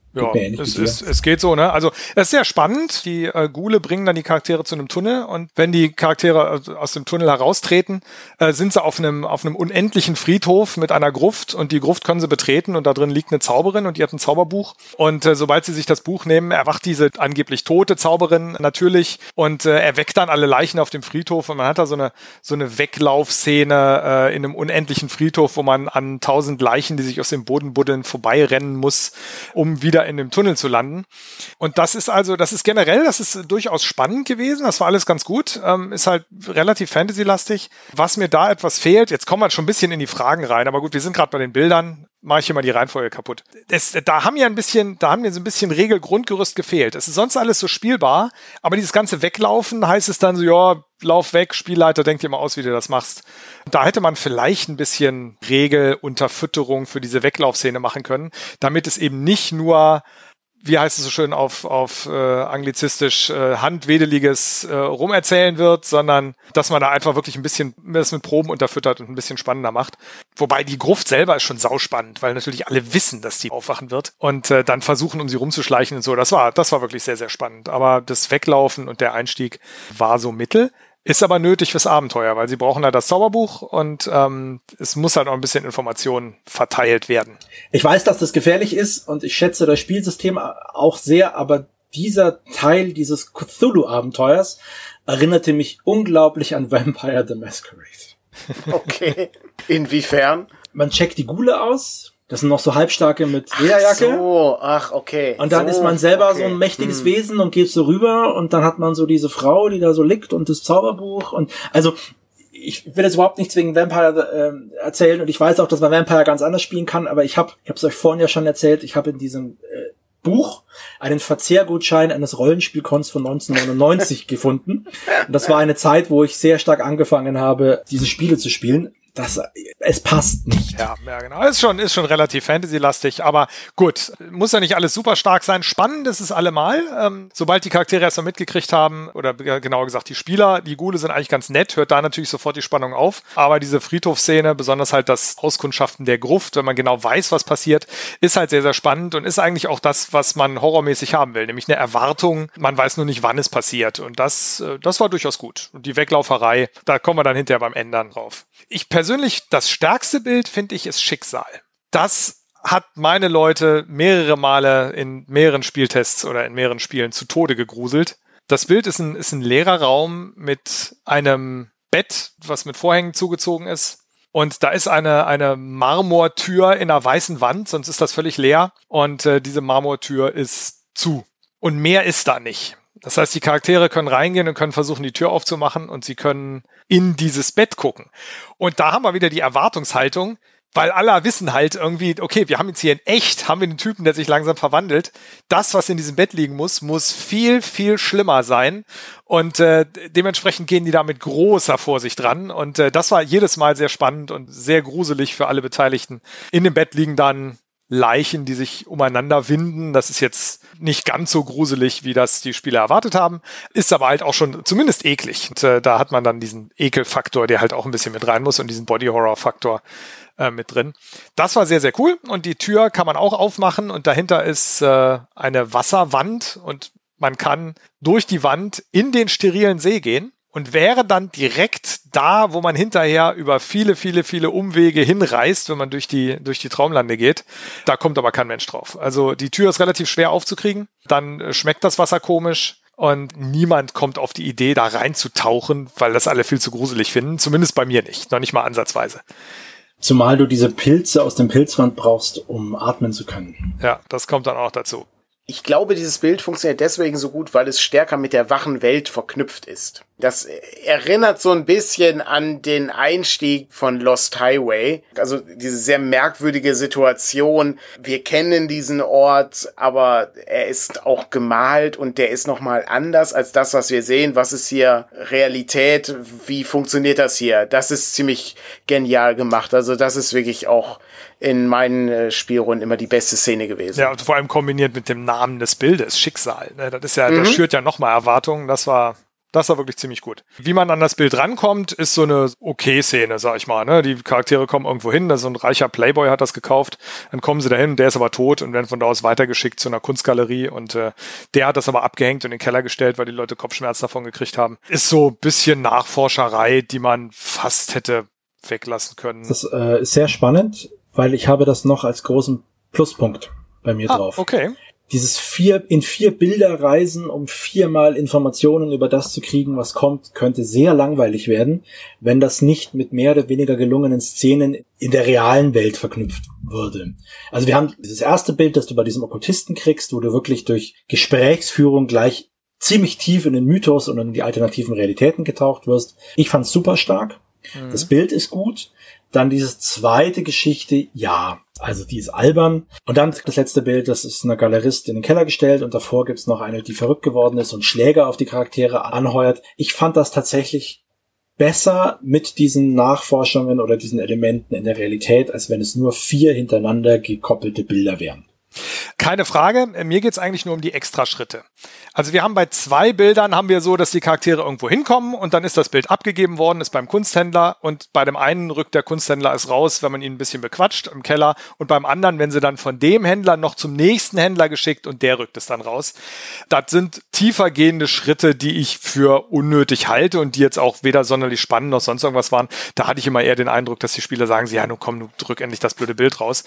es geht so, ne? Also es ist sehr spannend. Die Ghule bringen dann die Charaktere zu einem Tunnel und wenn die Charaktere aus dem Tunnel heraustreten, sind sie auf einem unendlichen Friedhof mit einer Gruft und die Gruft können sie betreten und da drin liegt eine Zauberin und die hat ein Zauberbuch und sobald sie sich das Buch nehmen, erwacht diese angeblich tote Zauberin natürlich und erweckt dann alle Leichen auf dem Friedhof und man hat da so eine Weglaufszene in einem unendlichen Friedhof, wo man an 1000 Leichen, die sich aus dem Boden buddeln, vorbeirennen muss, um wieder in dem Tunnel zu landen. Und das ist durchaus spannend gewesen. Das war alles ganz gut. Ist halt relativ Fantasy-lastig. Was mir da etwas fehlt, jetzt kommen wir schon ein bisschen in die Fragen rein, aber gut, wir sind gerade bei den Bildern. Mache ich hier mal die Reihenfolge kaputt. Da haben mir so ein bisschen Regelgrundgerüst gefehlt. Es ist sonst alles so spielbar, aber dieses ganze Weglaufen heißt es dann so, ja, lauf weg, Spielleiter, denk dir mal aus, wie du das machst. Da hätte man vielleicht ein bisschen Regelunterfütterung für diese Weglaufszene machen können, damit es eben nicht nur, wie heißt es so schön auf anglizistisch, handwedeliges Rumerzählen wird, sondern dass man da einfach wirklich ein bisschen das mit Proben unterfüttert und ein bisschen spannender macht. Wobei die Gruft selber ist schon sauspannend, weil natürlich alle wissen, dass die aufwachen wird und dann versuchen, um sie rumzuschleichen und so. Das war wirklich sehr, sehr spannend. Aber das Weglaufen und der Einstieg war so mittel. Ist aber nötig fürs Abenteuer, weil sie brauchen halt das Zauberbuch und es muss halt auch ein bisschen Information verteilt werden. Ich weiß, dass das gefährlich ist und ich schätze das Spielsystem auch sehr, aber dieser Teil dieses Cthulhu-Abenteuers erinnerte mich unglaublich an Vampire the Masquerade. Okay. Inwiefern? Man checkt die Ghule aus. Das sind noch so Halbstarke mit Lederjacke. Okay. Und dann ist man selber so ein mächtiges Wesen und geht so rüber und dann hat man so diese Frau, die da so liegt und das Zauberbuch und also ich will jetzt überhaupt nichts wegen Vampire erzählen und ich weiß auch, dass man Vampire ganz anders spielen kann, aber ich habe es euch vorhin ja schon erzählt, ich habe in diesem Buch einen Verzehrgutschein eines Rollenspielcons von 1999 gefunden und das war eine Zeit, wo ich sehr stark angefangen habe, diese Spiele zu spielen. Es passt nicht. Ja, genau. Ist schon relativ Fantasy-lastig, aber gut, muss ja nicht alles super stark sein. Spannend ist es allemal. Sobald die Charaktere erst mal mitgekriegt haben, oder genauer gesagt die Spieler, die Ghule sind eigentlich ganz nett, hört da natürlich sofort die Spannung auf. Aber diese Friedhofsszene, besonders halt das Auskundschaften der Gruft, wenn man genau weiß, was passiert, ist halt sehr, sehr spannend und ist eigentlich auch das, was man horrormäßig haben will, nämlich eine Erwartung. Man weiß nur nicht, wann es passiert. Und das war durchaus gut. Und die Weglauferei, da kommen wir dann hinterher beim Ändern drauf. Ich persönlich, das stärkste Bild, finde ich, ist Schicksal. Das hat meine Leute mehrere Male in mehreren Spieltests oder in mehreren Spielen zu Tode gegruselt. Das Bild ist ein leerer Raum mit einem Bett, was mit Vorhängen zugezogen ist. Und da ist eine Marmortür in einer weißen Wand, sonst ist das völlig leer. Und diese Marmortür ist zu. Und mehr ist da nicht. Das heißt, die Charaktere können reingehen und können versuchen, die Tür aufzumachen und sie können in dieses Bett gucken. Und da haben wir wieder die Erwartungshaltung, weil alle wissen halt irgendwie, okay, wir haben jetzt hier in echt, haben wir einen Typen, der sich langsam verwandelt. Das, was in diesem Bett liegen muss viel, viel schlimmer sein. Und dementsprechend gehen die da mit großer Vorsicht dran. Und das war jedes Mal sehr spannend und sehr gruselig für alle Beteiligten. In dem Bett liegen dann Leichen, die sich umeinander winden. Das ist jetzt nicht ganz so gruselig, wie das die Spieler erwartet haben, ist aber halt auch schon zumindest eklig. Und da hat man dann diesen Ekelfaktor, der halt auch ein bisschen mit rein muss, und diesen Body-Horror-Faktor mit drin. Das war sehr, sehr cool, und die Tür kann man auch aufmachen, und dahinter ist eine Wasserwand, und man kann durch die Wand in den sterilen See gehen und wäre dann direkt da, wo man hinterher über viele, viele, viele Umwege hinreist, wenn man durch die Traumlande geht. Da kommt aber kein Mensch drauf. Also die Tür ist relativ schwer aufzukriegen. Dann schmeckt das Wasser komisch und niemand kommt auf die Idee, da reinzutauchen, weil das alle viel zu gruselig finden. Zumindest bei mir nicht. Noch nicht mal ansatzweise. Zumal du diese Pilze aus dem Pilzwand brauchst, um atmen zu können. Ja, das kommt dann auch dazu. Ich glaube, dieses Bild funktioniert deswegen so gut, weil es stärker mit der wachen Welt verknüpft ist. Das erinnert so ein bisschen an den Einstieg von Lost Highway. Also diese sehr merkwürdige Situation. Wir kennen diesen Ort, aber er ist auch gemalt und der ist nochmal anders als das, was wir sehen. Was ist hier Realität? Wie funktioniert das hier? Das ist ziemlich genial gemacht. Also das ist wirklich auch in meinen Spielrunden immer die beste Szene gewesen. Ja, und vor allem kombiniert mit dem Namen des Bildes, Schicksal. Das ist ja, das schürt ja nochmal Erwartungen. Das war wirklich ziemlich gut. Wie man an das Bild rankommt, ist so eine Okay-Szene, sag ich mal. Ne? Die Charaktere kommen irgendwo hin, so ein reicher Playboy hat das gekauft, dann kommen sie dahin, der ist aber tot und werden von da aus weitergeschickt zu einer Kunstgalerie, und der hat das aber abgehängt und in den Keller gestellt, weil die Leute Kopfschmerzen davon gekriegt haben. Ist so ein bisschen Nachforscherei, die man fast hätte weglassen können. Das ist sehr spannend, weil ich habe das noch als großen Pluspunkt bei mir drauf. Okay. Dieses 4 Bilder reisen, um 4-mal Informationen über das zu kriegen, was kommt, könnte sehr langweilig werden, wenn das nicht mit mehr oder weniger gelungenen Szenen in der realen Welt verknüpft würde. Also wir haben dieses erste Bild, das du bei diesem Okkultisten kriegst, wo du wirklich durch Gesprächsführung gleich ziemlich tief in den Mythos und in die alternativen Realitäten getaucht wirst. Ich fand's super stark. Das Bild ist gut. Dann diese zweite Geschichte, ja, also die ist albern. Und dann das letzte Bild, das ist eine Galerist in den Keller gestellt, und davor gibt's noch eine, die verrückt geworden ist und Schläger auf die Charaktere anheuert. Ich fand das tatsächlich besser mit diesen Nachforschungen oder diesen Elementen in der Realität, als wenn es nur 4 hintereinander gekoppelte Bilder wären. Keine Frage, mir geht's eigentlich nur um die Extraschritte. Also wir haben bei 2 Bildern haben wir so, dass die Charaktere irgendwo hinkommen und dann ist das Bild abgegeben worden, ist beim Kunsthändler, und bei dem einen rückt der Kunsthändler es raus, wenn man ihn ein bisschen bequatscht im Keller, und beim anderen, wenn sie dann von dem Händler noch zum nächsten Händler geschickt und der rückt es dann raus. Das sind tiefergehende Schritte, die ich für unnötig halte und die jetzt auch weder sonderlich spannend noch sonst irgendwas waren. Da hatte ich immer eher den Eindruck, dass die Spieler sagen, ja, nun komm, du drück endlich das blöde Bild raus.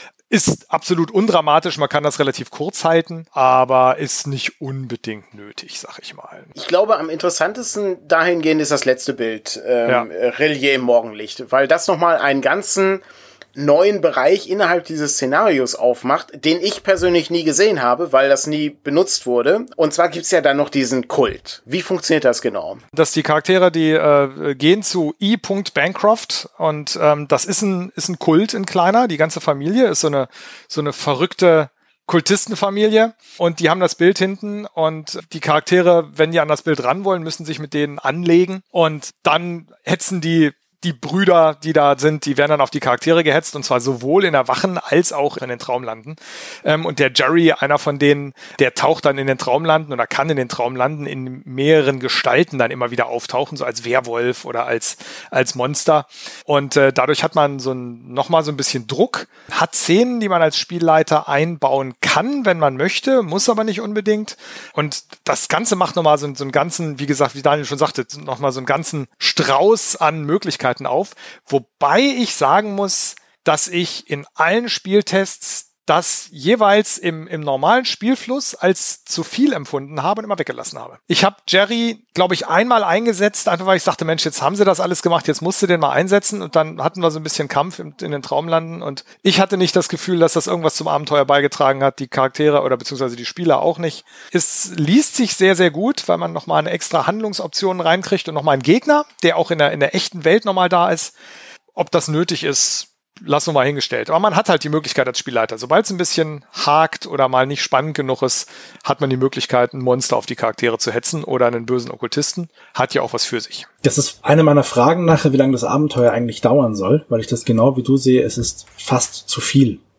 Ist absolut undramatisch, man kann das relativ kurz halten, aber ist nicht unbedingt nötig, sag ich mal. Ich glaube, am interessantesten dahingehend ist das letzte Bild, Relier im Morgenlicht, weil das nochmal einen ganzen neuen Bereich innerhalb dieses Szenarios aufmacht, den ich persönlich nie gesehen habe, weil das nie benutzt wurde. Und zwar gibt's ja dann noch diesen Kult. Wie funktioniert das genau? Dass die Charaktere, die gehen zu E. Bancroft, und das ist ein Kult in kleiner. Die ganze Familie ist so eine verrückte Kultistenfamilie, und die haben das Bild hinten, und die Charaktere, wenn die an das Bild ran wollen, müssen sich mit denen anlegen, und dann hetzen die Brüder, die da sind, die werden dann auf die Charaktere gehetzt, und zwar sowohl in der Wachen als auch in den Traumlanden. Und der Jerry, einer von denen, der taucht dann in den Traumlanden oder kann in den Traumlanden in mehreren Gestalten dann immer wieder auftauchen, so als Werwolf oder als Monster. Und dadurch hat man nochmal so ein bisschen Druck, hat Szenen, die man als Spielleiter einbauen kann, wenn man möchte, muss aber nicht unbedingt. Und das Ganze macht nochmal so einen ganzen, wie gesagt, wie Daniel schon sagte, nochmal so einen ganzen Strauß an Möglichkeiten auf, wobei ich sagen muss, dass ich in allen Spieltests das jeweils im normalen Spielfluss als zu viel empfunden habe und immer weggelassen habe. Ich habe Jerry, glaube ich, einmal eingesetzt, einfach weil ich sagte, Mensch, jetzt haben sie das alles gemacht, jetzt musst du den mal einsetzen, und dann hatten wir so ein bisschen Kampf in den Traumlanden, und ich hatte nicht das Gefühl, dass das irgendwas zum Abenteuer beigetragen hat, die Charaktere oder beziehungsweise die Spieler auch nicht. Es liest sich sehr, sehr gut, weil man nochmal eine extra Handlungsoption reinkriegt und nochmal einen Gegner, der auch in der echten Welt nochmal da ist. Ob das nötig ist, lassen wir mal hingestellt. Aber man hat halt die Möglichkeit als Spielleiter, sobald es ein bisschen hakt oder mal nicht spannend genug ist, hat man die Möglichkeit, ein Monster auf die Charaktere zu hetzen oder einen bösen Okkultisten. Hat ja auch was für sich. Das ist eine meiner Fragen nachher, wie lange das Abenteuer eigentlich dauern soll, weil ich das genau wie du sehe, es ist fast zu viel.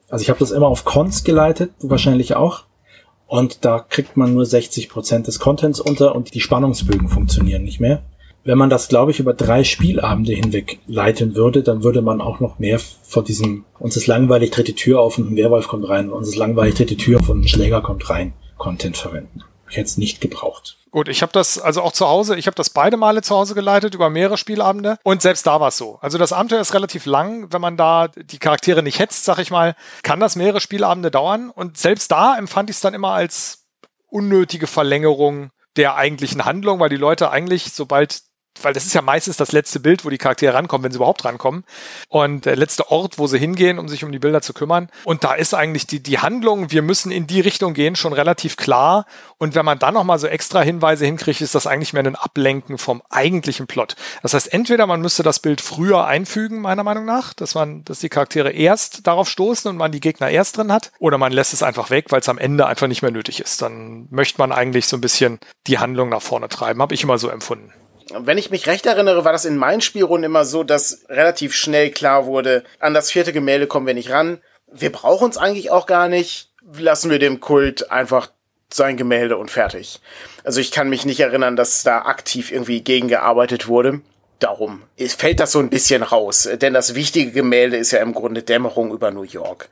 Also ich habe das immer auf Cons geleitet, du wahrscheinlich auch. Und da kriegt man nur 60% des Contents unter und die Spannungsbögen funktionieren nicht mehr. Wenn man das, glaube ich, über 3 Spielabende hinweg leiten würde, dann würde man auch noch mehr von diesem, uns ist langweilig, tritt die Tür auf und ein Werwolf kommt rein, uns ist langweilig, tritt die Tür auf und ein Schläger kommt rein, Content verwenden. Ich hätte es nicht gebraucht. Gut, ich habe das also auch zu Hause, ich habe das beide Male zu Hause geleitet, über mehrere Spielabende und selbst da war es so. Also das Abenteuer ist relativ lang, wenn man da die Charaktere nicht hetzt, sag ich mal, kann das mehrere Spielabende dauern und selbst da empfand ich es dann immer als unnötige Verlängerung der eigentlichen Handlung, weil die Leute eigentlich, weil das ist ja meistens das letzte Bild, wo die Charaktere rankommen, wenn sie überhaupt rankommen. Und der letzte Ort, wo sie hingehen, um sich um die Bilder zu kümmern. Und da ist eigentlich die Handlung, wir müssen in die Richtung gehen, schon relativ klar. Und wenn man dann nochmal so extra Hinweise hinkriegt, ist das eigentlich mehr ein Ablenken vom eigentlichen Plot. Das heißt, entweder man müsste das Bild früher einfügen, meiner Meinung nach, dass die Charaktere erst darauf stoßen und man die Gegner erst drin hat. Oder man lässt es einfach weg, weil es am Ende einfach nicht mehr nötig ist. Dann möchte man eigentlich so ein bisschen die Handlung nach vorne treiben. Habe ich immer so empfunden. Wenn ich mich recht erinnere, war das in meinen Spielrunden immer so, dass relativ schnell klar wurde, an das 4. Gemälde kommen wir nicht ran. Wir brauchen es eigentlich auch gar nicht. Lassen wir dem Kult einfach sein Gemälde und fertig. Also ich kann mich nicht erinnern, dass da aktiv irgendwie gegengearbeitet wurde. Darum fällt das so ein bisschen raus. Denn das wichtige Gemälde ist ja im Grunde Dämmerung über New York.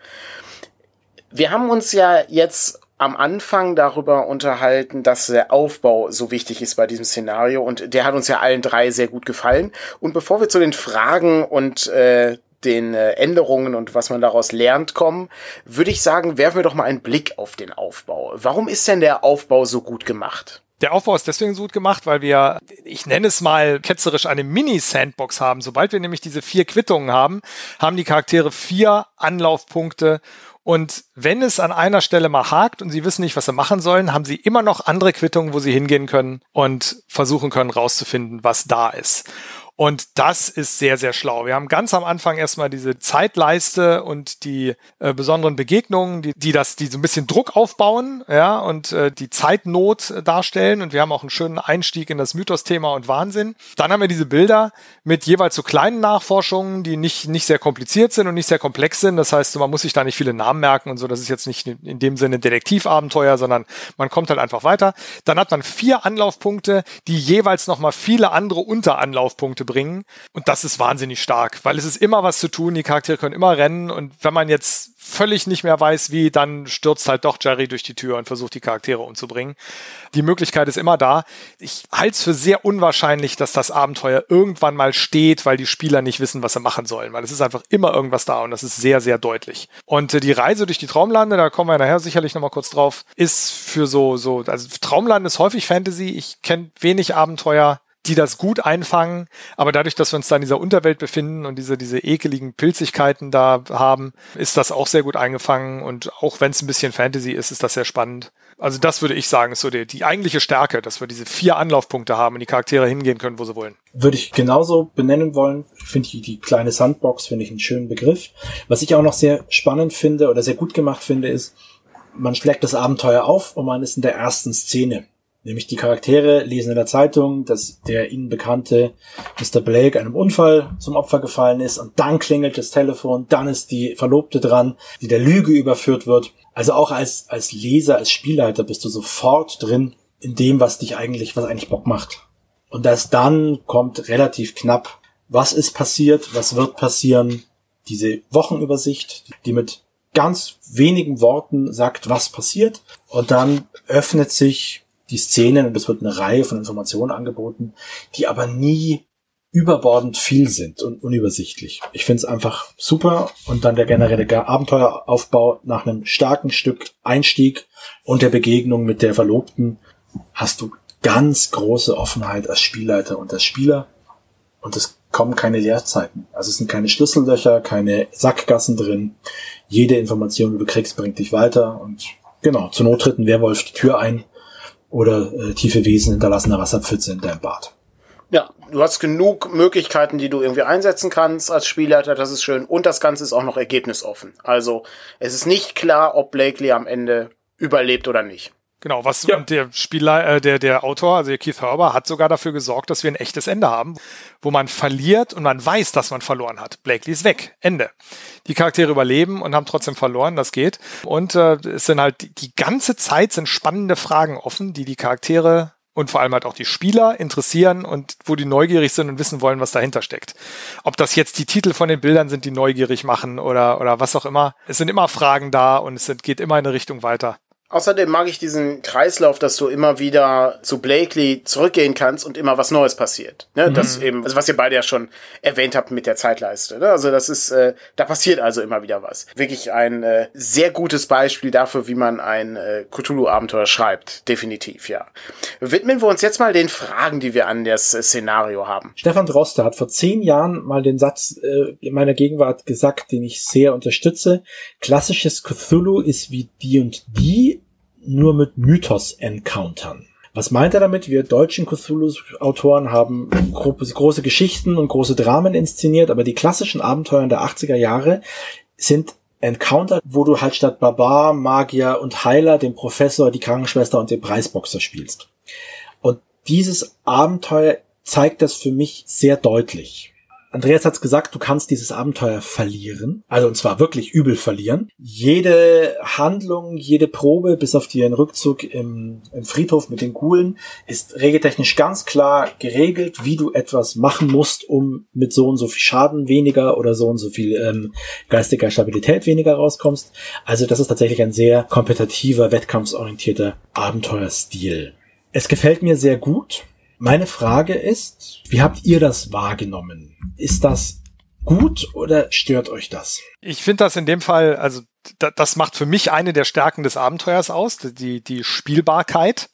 Wir haben uns ja jetzt am Anfang darüber unterhalten, dass der Aufbau so wichtig ist bei diesem Szenario und der hat uns ja allen 3 sehr gut gefallen. Und bevor wir zu den Fragen und den Änderungen und was man daraus lernt kommen, würde ich sagen, werfen wir doch mal einen Blick auf den Aufbau. Warum ist denn der Aufbau so gut gemacht? Der Aufbau ist deswegen so gut gemacht, weil wir, ich nenne es mal ketzerisch, eine Mini-Sandbox haben. Sobald wir nämlich diese 4 Quittungen haben, haben die Charaktere 4 Anlaufpunkte. Und wenn es an einer Stelle mal hakt und sie wissen nicht, was sie machen sollen, haben sie immer noch andere Quittungen, wo sie hingehen können und versuchen können, rauszufinden, was da ist. Und das ist sehr, sehr schlau. Wir haben ganz am Anfang erstmal diese Zeitleiste und die besonderen Begegnungen, die so ein bisschen Druck aufbauen, ja, und die Zeitnot darstellen. Und wir haben auch einen schönen Einstieg in das Mythos-Thema und Wahnsinn. Dann haben wir diese Bilder mit jeweils so kleinen Nachforschungen, die nicht sehr kompliziert sind und nicht sehr komplex sind. Das heißt, man muss sich da nicht viele Namen merken und so. Das ist jetzt nicht in dem Sinne ein Detektivabenteuer, sondern man kommt halt einfach weiter. Dann hat man 4 Anlaufpunkte, die jeweils nochmal viele andere Unteranlaufpunkte bringen. Und das ist wahnsinnig stark, weil es ist immer was zu tun, die Charaktere können immer rennen und wenn man jetzt völlig nicht mehr weiß, wie, dann stürzt halt doch Jerry durch die Tür und versucht, die Charaktere umzubringen. Die Möglichkeit ist immer da. Ich halte es für sehr unwahrscheinlich, dass das Abenteuer irgendwann mal steht, weil die Spieler nicht wissen, was sie machen sollen, weil es ist einfach immer irgendwas da und das ist sehr, sehr deutlich. Und die Reise durch die Traumlande, da kommen wir nachher sicherlich nochmal kurz drauf, ist für also Traumland ist häufig Fantasy. Ich kenne wenig Abenteuer, die das gut einfangen, aber dadurch, dass wir uns da in dieser Unterwelt befinden und diese ekeligen Pilzigkeiten da haben, ist das auch sehr gut eingefangen und auch wenn es ein bisschen Fantasy ist, ist das sehr spannend. Also das würde ich sagen, ist so die eigentliche Stärke, dass wir diese 4 Anlaufpunkte haben und die Charaktere hingehen können, wo sie wollen. Würde ich genauso benennen wollen. Finde ich die kleine Sandbox, finde ich einen schönen Begriff. Was ich auch noch sehr spannend finde oder sehr gut gemacht finde, ist, man schlägt das Abenteuer auf und man ist in der ersten Szene. Nämlich die Charaktere lesen in der Zeitung, dass der ihnen bekannte Mr. Blake einem Unfall zum Opfer gefallen ist und dann klingelt das Telefon, dann ist die Verlobte dran, die der Lüge überführt wird. Also auch als Leser, als Spielleiter bist du sofort drin in dem, was eigentlich Bock macht. Und erst dann kommt relativ knapp, was ist passiert, was wird passieren, diese Wochenübersicht, die mit ganz wenigen Worten sagt, was passiert. Und dann öffnet sich die Szenen und es wird eine Reihe von Informationen angeboten, die aber nie überbordend viel sind und unübersichtlich. Ich finde es einfach super und dann der generelle Abenteueraufbau nach einem starken Stück Einstieg und der Begegnung mit der Verlobten hast du ganz große Offenheit als Spielleiter und als Spieler und es kommen keine Leerzeiten. Also es sind keine Schlüssellöcher, keine Sackgassen drin. Jede Information, die du kriegst, bringt dich weiter und genau, zur Not tritt ein Werwolf die Tür ein oder tiefe Wesen hinterlassen eine Wasserpfütze in deinem Bad. Ja, du hast genug Möglichkeiten, die du irgendwie einsetzen kannst als Spielleiter, das ist schön. Und das Ganze ist auch noch ergebnisoffen. Also es ist nicht klar, ob Blakely am Ende überlebt oder nicht. Genau, und der Spieler, der Autor, also der Keith Herber, hat sogar dafür gesorgt, dass wir ein echtes Ende haben, wo man verliert und man weiß, dass man verloren hat. Blakely ist weg. Ende. Die Charaktere überleben und haben trotzdem verloren, das geht. Und es sind halt die ganze Zeit sind spannende Fragen offen, die Charaktere und vor allem halt auch die Spieler interessieren und wo die neugierig sind und wissen wollen, was dahinter steckt. Ob das jetzt die Titel von den Bildern sind, die neugierig machen oder was auch immer. Es sind immer Fragen da und geht immer in eine Richtung weiter. Außerdem mag ich diesen Kreislauf, dass du immer wieder zu Blakely zurückgehen kannst und immer was Neues passiert. Ne? Das eben, also was ihr beide ja schon erwähnt habt mit der Zeitleiste. Ne? Also das ist, da passiert also immer wieder was. Wirklich ein sehr gutes Beispiel dafür, wie man ein Cthulhu-Abenteuer schreibt. Definitiv, ja. Widmen wir uns jetzt mal den Fragen, die wir an das Szenario haben. Stefan Droste hat vor 10 Jahren mal den Satz in meiner Gegenwart gesagt, den ich sehr unterstütze. Klassisches Cthulhu ist wie die, nur mit Mythos-Encountern. Was meint er damit? Wir deutschen Cthulhu-Autoren haben große Geschichten und große Dramen inszeniert, aber die klassischen Abenteuer der 80er Jahre sind Encounter, wo du halt statt Barbar, Magier und Heiler den Professor, die Krankenschwester und den Preisboxer spielst. Und dieses Abenteuer zeigt das für mich sehr deutlich. Andreas hat's gesagt, du kannst dieses Abenteuer verlieren, also und zwar wirklich übel verlieren. Jede Handlung, jede Probe, bis auf den Rückzug im Friedhof mit den Ghoulen, ist regeltechnisch ganz klar geregelt, wie du etwas machen musst, um mit so und so viel Schaden weniger oder so und so viel geistiger Stabilität weniger rauskommst. Also das ist tatsächlich ein sehr kompetitiver, wettkampfsorientierter Abenteuerstil. Es gefällt mir sehr gut. Meine Frage ist, wie habt ihr das wahrgenommen? Ist das gut oder stört euch das? Ich finde das in dem Fall, also das macht für mich eine der Stärken des Abenteuers aus, die Spielbarkeit.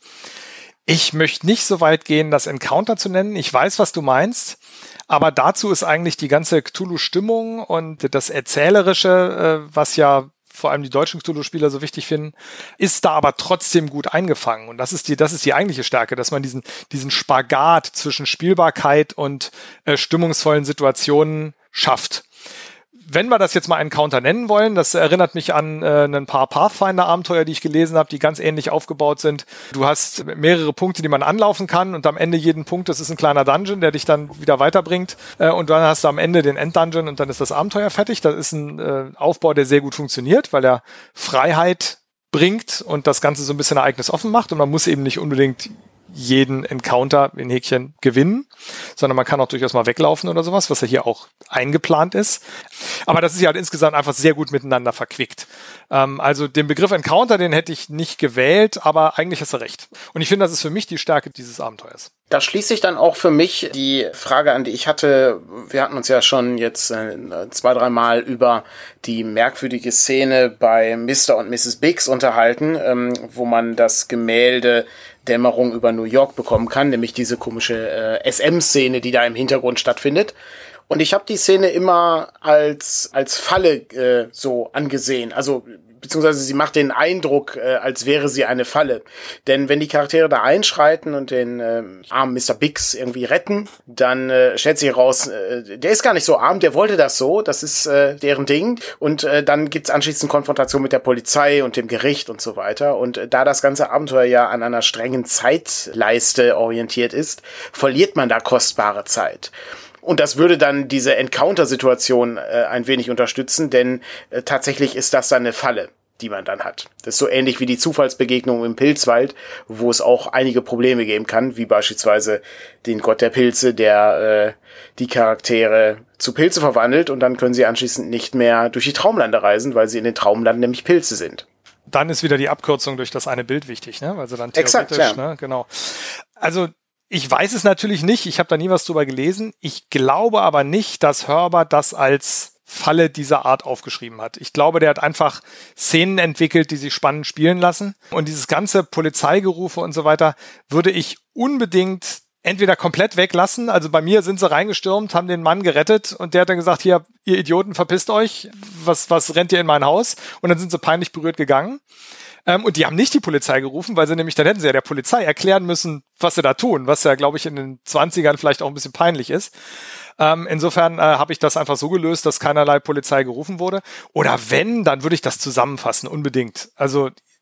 Ich möchte nicht so weit gehen, das Encounter zu nennen. Ich weiß, was du meinst, aber dazu ist eigentlich die ganze Cthulhu-Stimmung und das Erzählerische, was ja vor allem die deutschen Cthulhu-Spieler so wichtig finden, ist da aber trotzdem gut eingefangen. Und das ist die eigentliche Stärke, dass man diesen Spagat zwischen Spielbarkeit und stimmungsvollen Situationen schafft. Wenn wir das jetzt mal Encounter nennen wollen, das erinnert mich an ein paar Pathfinder-Abenteuer, die ich gelesen habe, die ganz ähnlich aufgebaut sind. Du hast mehrere Punkte, die man anlaufen kann und am Ende jeden Punkt, das ist ein kleiner Dungeon, der dich dann wieder weiterbringt und dann hast du am Ende den Enddungeon und dann ist das Abenteuer fertig. Das ist ein Aufbau, der sehr gut funktioniert, weil er Freiheit bringt und das Ganze so ein bisschen ereignisoffen macht und man muss eben nicht unbedingt jeden Encounter in Häkchen gewinnen, sondern man kann auch durchaus mal weglaufen oder sowas, was ja hier auch eingeplant ist. Aber das ist ja halt insgesamt einfach sehr gut miteinander verquickt. Also den Begriff Encounter, den hätte ich nicht gewählt, aber eigentlich hast du recht. Und ich finde, das ist für mich die Stärke dieses Abenteuers. Da schließt sich dann auch für mich die Frage an, die ich hatte. Wir hatten uns ja schon jetzt 2-3 Mal über die merkwürdige Szene bei Mr. und Mrs. Biggs unterhalten, wo man das Gemälde Dämmerung über New York bekommen kann, nämlich diese komische SM-Szene, die da im Hintergrund stattfindet. Und ich habe die Szene immer als Falle so angesehen. Also beziehungsweise sie macht den Eindruck, als wäre sie eine Falle. Denn wenn die Charaktere da einschreiten und den armen Mr. Biggs irgendwie retten, dann stellt sich heraus, der ist gar nicht so arm, der wollte das so, das ist deren Ding. Und dann gibt's anschließend Konfrontation mit der Polizei und dem Gericht und so weiter. Und da das ganze Abenteuer ja an einer strengen Zeitleiste orientiert ist, verliert man da kostbare Zeit. Und das würde dann diese Encounter-Situation ein wenig unterstützen, denn tatsächlich ist das dann eine Falle, die man dann hat. Das ist so ähnlich wie die Zufallsbegegnung im Pilzwald, wo es auch einige Probleme geben kann, wie beispielsweise den Gott der Pilze, der die Charaktere zu Pilze verwandelt und dann können sie anschließend nicht mehr durch die Traumlande reisen, weil sie in den Traumlanden nämlich Pilze sind. Dann ist wieder die Abkürzung durch das eine Bild wichtig, ne? Weil sie dann theoretisch, exakt, ja. Ne? Genau. Also ich weiß es natürlich nicht, ich habe da nie was drüber gelesen. Ich glaube aber nicht, dass Herber das als Falle dieser Art aufgeschrieben hat. Ich glaube, der hat einfach Szenen entwickelt, die sich spannend spielen lassen. Und dieses ganze Polizeigerufe und so weiter würde ich unbedingt entweder komplett weglassen. Also bei mir sind sie reingestürmt, haben den Mann gerettet und der hat dann gesagt, hier, ihr Idioten, verpisst euch, was rennt ihr in mein Haus? Und dann sind sie peinlich berührt gegangen. Und die haben nicht die Polizei gerufen, weil sie nämlich, dann hätten sie ja der Polizei erklären müssen, was sie da tun, was ja, glaube ich, in den 20ern vielleicht auch ein bisschen peinlich ist. Insofern habe ich das einfach so gelöst, dass keinerlei Polizei gerufen wurde. Oder wenn, dann würde ich das zusammenfassen, unbedingt. Also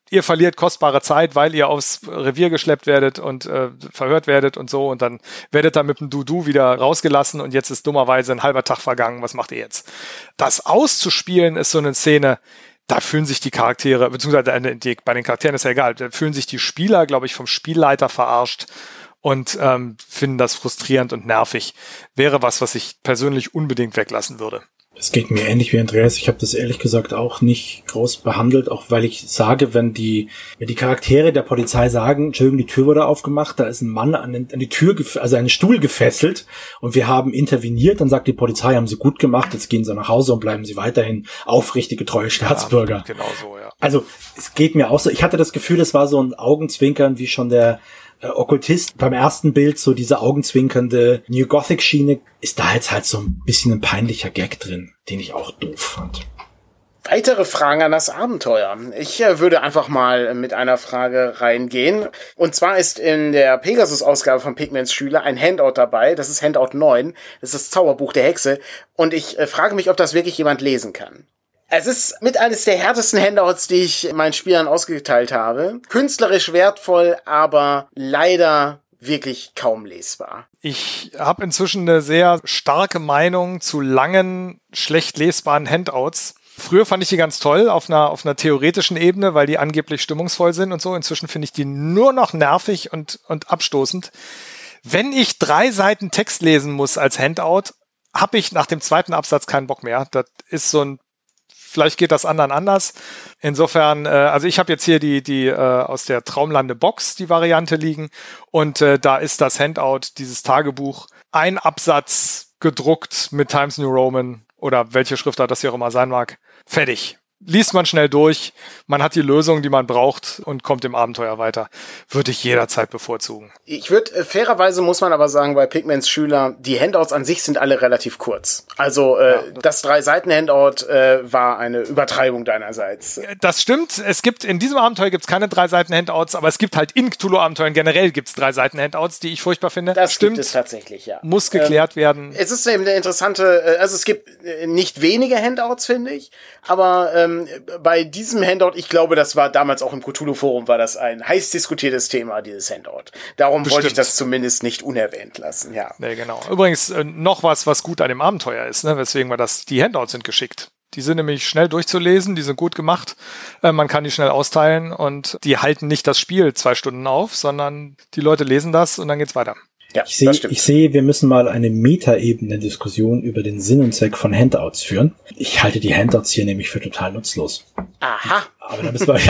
ihr verliert kostbare Zeit, weil ihr aufs Revier geschleppt werdet und verhört werdet und so und dann werdet ihr mit dem Dudu wieder rausgelassen und jetzt ist dummerweise ein halber Tag vergangen, was macht ihr jetzt? Das auszuspielen ist so eine Szene, da fühlen sich die Charaktere, beziehungsweise bei den Charakteren ist ja egal, da fühlen sich die Spieler, glaube ich, vom Spielleiter verarscht und finden das frustrierend und nervig. Wäre was ich persönlich unbedingt weglassen würde. Es geht mir ähnlich wie Andreas. Ich habe das ehrlich gesagt auch nicht groß behandelt, auch weil ich sage, wenn die Charaktere der Polizei sagen, Entschuldigung, die Tür wurde aufgemacht, da ist ein Mann an die Tür, also an den Stuhl gefesselt und wir haben interveniert, dann sagt die Polizei, haben sie gut gemacht, jetzt gehen sie nach Hause und bleiben sie weiterhin aufrichtige, treue Staatsbürger. Ja, genau so, ja. Also es geht mir auch so. Ich hatte das Gefühl, das war so ein Augenzwinkern, wie schon der Okkultist beim ersten Bild, so diese augenzwinkernde New Gothic Schiene, ist da jetzt halt so ein bisschen ein peinlicher Gag drin, den ich auch doof fand. Weitere Fragen an das Abenteuer. Ich würde einfach mal mit einer Frage reingehen. Und zwar ist in der Pegasus-Ausgabe von Pigments Schüler ein Handout dabei. Das ist Handout 9. Das ist das Zauberbuch der Hexe. Und ich frage mich, ob das wirklich jemand lesen kann. Es ist mit eines der härtesten Handouts, die ich meinen Spielern ausgeteilt habe. Künstlerisch wertvoll, aber leider wirklich kaum lesbar. Ich habe inzwischen eine sehr starke Meinung zu langen, schlecht lesbaren Handouts. Früher fand ich die ganz toll auf einer theoretischen Ebene, weil die angeblich stimmungsvoll sind und so. Inzwischen finde ich die nur noch nervig und abstoßend. Wenn ich 3 Seiten Text lesen muss als Handout, habe ich nach dem zweiten Absatz keinen Bock mehr. Das ist so ein Vielleicht geht das anderen anders. Insofern, also ich habe jetzt hier die aus der Traumlande-Box die Variante liegen und da ist das Handout, dieses Tagebuch, ein Absatz gedruckt mit Times New Roman oder welche Schriftart das hier auch immer sein mag. Fertig. Liest man schnell durch, man hat die Lösung, die man braucht und kommt im Abenteuer weiter. Würde ich jederzeit bevorzugen. Ich würde, fairerweise muss man aber sagen, bei Pigments Schüler, die Handouts an sich sind alle relativ kurz. Also das 3-Seiten-Handout war eine Übertreibung deinerseits. Das stimmt. In diesem Abenteuer gibt's keine 3-Seiten-Handouts, aber es gibt halt in Cthulhu-Abenteuern generell gibt's 3-Seiten-Handouts, die ich furchtbar finde. Das stimmt. Gibt es tatsächlich, ja. Muss geklärt werden. Es ist eben eine interessante, also es gibt nicht wenige Handouts, finde ich, aber bei diesem Handout, ich glaube, das war damals auch im Cthulhu-Forum, war das ein heiß diskutiertes Thema, dieses Handout. Darum wollte ich das zumindest nicht unerwähnt lassen, ja. Nee, genau. Übrigens noch was gut an dem Abenteuer ist, ne? Weswegen die Handouts sind geschickt. Die sind nämlich schnell durchzulesen, die sind gut gemacht, man kann die schnell austeilen und die halten nicht das Spiel 2 Stunden auf, sondern die Leute lesen das und dann geht's weiter. Ja, ich sehe, wir müssen mal eine Metaebene-Diskussion über den Sinn und Zweck von Handouts führen. Ich halte die Handouts hier nämlich für total nutzlos. Aha. Aber da müssen wir,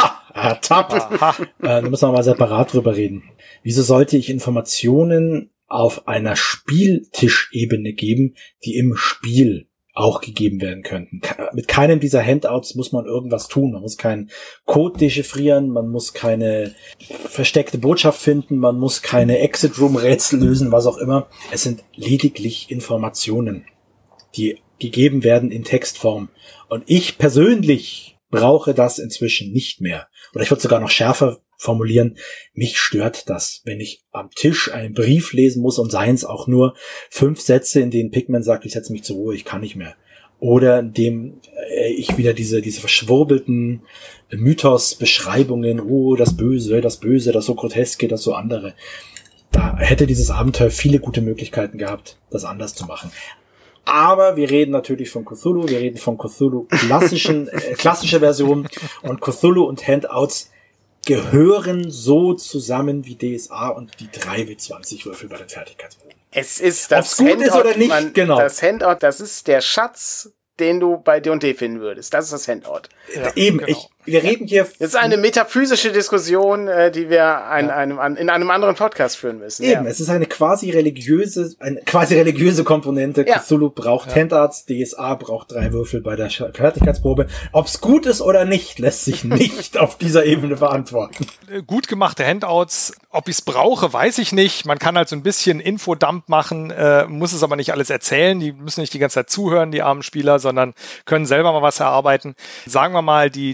da müssen wir mal separat drüber reden. Wieso sollte ich Informationen auf einer Spieltischebene geben, die im Spiel auch gegeben werden könnten? Mit keinem dieser Handouts muss man irgendwas tun. Man muss keinen Code dechiffrieren, man muss keine versteckte Botschaft finden, man muss keine Exit-Room-Rätsel lösen, was auch immer. Es sind lediglich Informationen, die gegeben werden in Textform. Und ich persönlich brauche das inzwischen nicht mehr. Oder ich würde sogar noch schärfer formulieren, mich stört das, wenn ich am Tisch einen Brief lesen muss und seien es auch nur 5 Sätze, in denen Pigment sagt, ich setze mich zur Ruhe, ich kann nicht mehr. Oder in dem ich wieder diese verschwurbelten Mythos-Beschreibungen, oh, das Böse, das so Groteske, das so andere. Da hätte dieses Abenteuer viele gute Möglichkeiten gehabt, das anders zu machen. Aber wir reden natürlich von Cthulhu, wir reden von Cthulhu klassische Version und Cthulhu und Handouts gehören so zusammen wie DSA und die 3W20-Würfel bei den Fertigkeitsproben. Es ist das Handout, gut ist oder nicht, genau. Das Handout, das ist der Schatz, den du bei D&D finden würdest. Das ist das Handout. Ja, eben, genau. Wir reden hier... Das ist eine metaphysische Diskussion, die wir in einem anderen Podcast führen müssen. Eben, es ist eine quasi religiöse Komponente. Ja. Cthulhu braucht Handouts, DSA braucht 3 Würfel bei der Fertigkeitsprobe. Ob's gut ist oder nicht, lässt sich nicht auf dieser Ebene beantworten. Gut gemachte Handouts, ob ich's brauche, weiß ich nicht. Man kann halt so ein bisschen Infodump machen, muss es aber nicht alles erzählen. Die müssen nicht die ganze Zeit zuhören, die armen Spieler, sondern können selber mal was erarbeiten. Sagen wir mal, die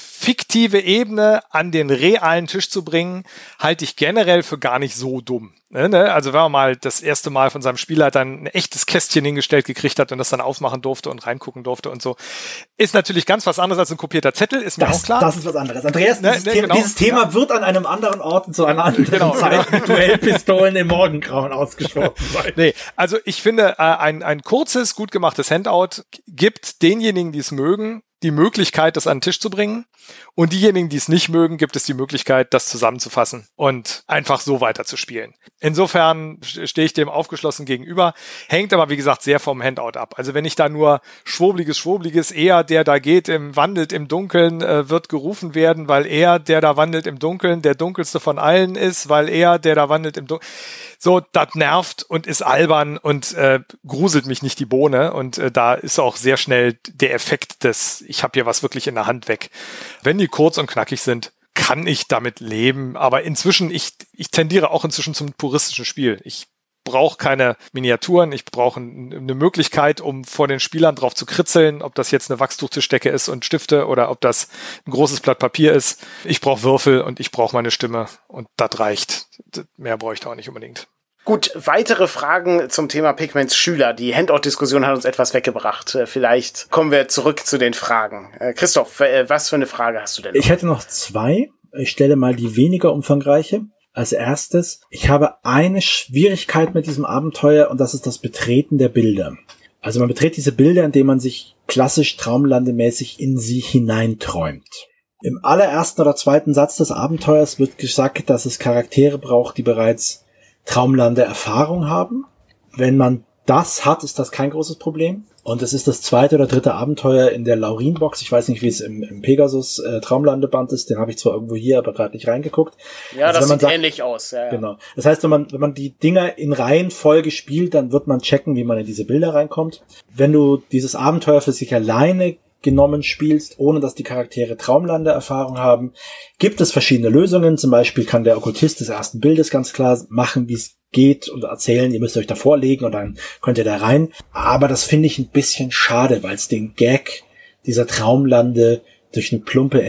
fiktive Ebene an den realen Tisch zu bringen, halte ich generell für gar nicht so dumm. Also wenn man mal das erste Mal von seinem Spielleiter ein echtes Kästchen hingestellt gekriegt hat und das dann aufmachen durfte und reingucken durfte und so, ist natürlich ganz was anderes als ein kopierter Zettel, ist mir auch klar. Das ist was anderes. Andreas, dieses Thema wird an einem anderen Ort und zu einer anderen Zeit mit Duellpistolen im Morgengrauen ausgesprochen sein. Nee, also ich finde, ein kurzes, gut gemachtes Handout gibt denjenigen, die es mögen, die Möglichkeit, das an den Tisch zu bringen. Und diejenigen, die es nicht mögen, gibt es die Möglichkeit, das zusammenzufassen und einfach so weiterzuspielen. Insofern stehe ich dem aufgeschlossen gegenüber, hängt aber, wie gesagt, sehr vom Handout ab. Also wenn ich da nur schwurbliges, eher der da geht, wandelt im Dunkeln, wird gerufen werden, weil er, der da wandelt im Dunkeln, der dunkelste von allen ist, weil er, der da wandelt im Dunkeln. So, das nervt und ist albern und gruselt mich nicht die Bohne. Und da ist auch sehr schnell der Effekt des, ich habe hier was wirklich in der Hand weg. Wenn die kurz und knackig sind, kann ich damit leben. Aber inzwischen, ich tendiere auch inzwischen zum puristischen Spiel. Ich brauche keine Miniaturen, ich brauche eine Möglichkeit, um vor den Spielern drauf zu kritzeln, ob das jetzt eine Wachstuchtischdecke ist und Stifte oder ob das ein großes Blatt Papier ist. Ich brauche Würfel und ich brauche meine Stimme und das reicht. Mehr brauche ich da auch nicht unbedingt. Gut, weitere Fragen zum Thema Pigments Schüler. Die Handout-Diskussion hat uns etwas weggebracht. Vielleicht kommen wir zurück zu den Fragen. Christoph, was für eine Frage hast du denn noch? Ich hätte noch 2. Ich stelle mal die weniger umfangreiche. Als erstes, ich habe eine Schwierigkeit mit diesem Abenteuer und das ist das Betreten der Bilder. Also man betritt diese Bilder, indem man sich klassisch traumlandemäßig in sie hineinträumt. Im allerersten oder zweiten Satz des Abenteuers wird gesagt, dass es Charaktere braucht, die bereits Traumlande-Erfahrung haben. Wenn man das hat, ist das kein großes Problem. Und es ist das 2. oder 3. Abenteuer in der Laurin-Box. Ich weiß nicht, wie es im Pegasus Traumlandeband ist. Den habe ich zwar irgendwo hier, aber gerade nicht reingeguckt. Ja, also, das sieht ähnlich aus. Ja, genau. Das heißt, wenn man die Dinger in Reihenfolge spielt, dann wird man checken, wie man in diese Bilder reinkommt. Wenn du dieses Abenteuer für sich alleine genommen spielst, ohne dass die Charaktere Traumlande-Erfahrung haben, gibt es verschiedene Lösungen. Zum Beispiel kann der Okkultist des ersten Bildes ganz klar machen, wie es geht und erzählen, ihr müsst euch da vorlegen und dann könnt ihr da rein. Aber das finde ich ein bisschen schade, weil es den Gag dieser Traumlande durch eine plumpe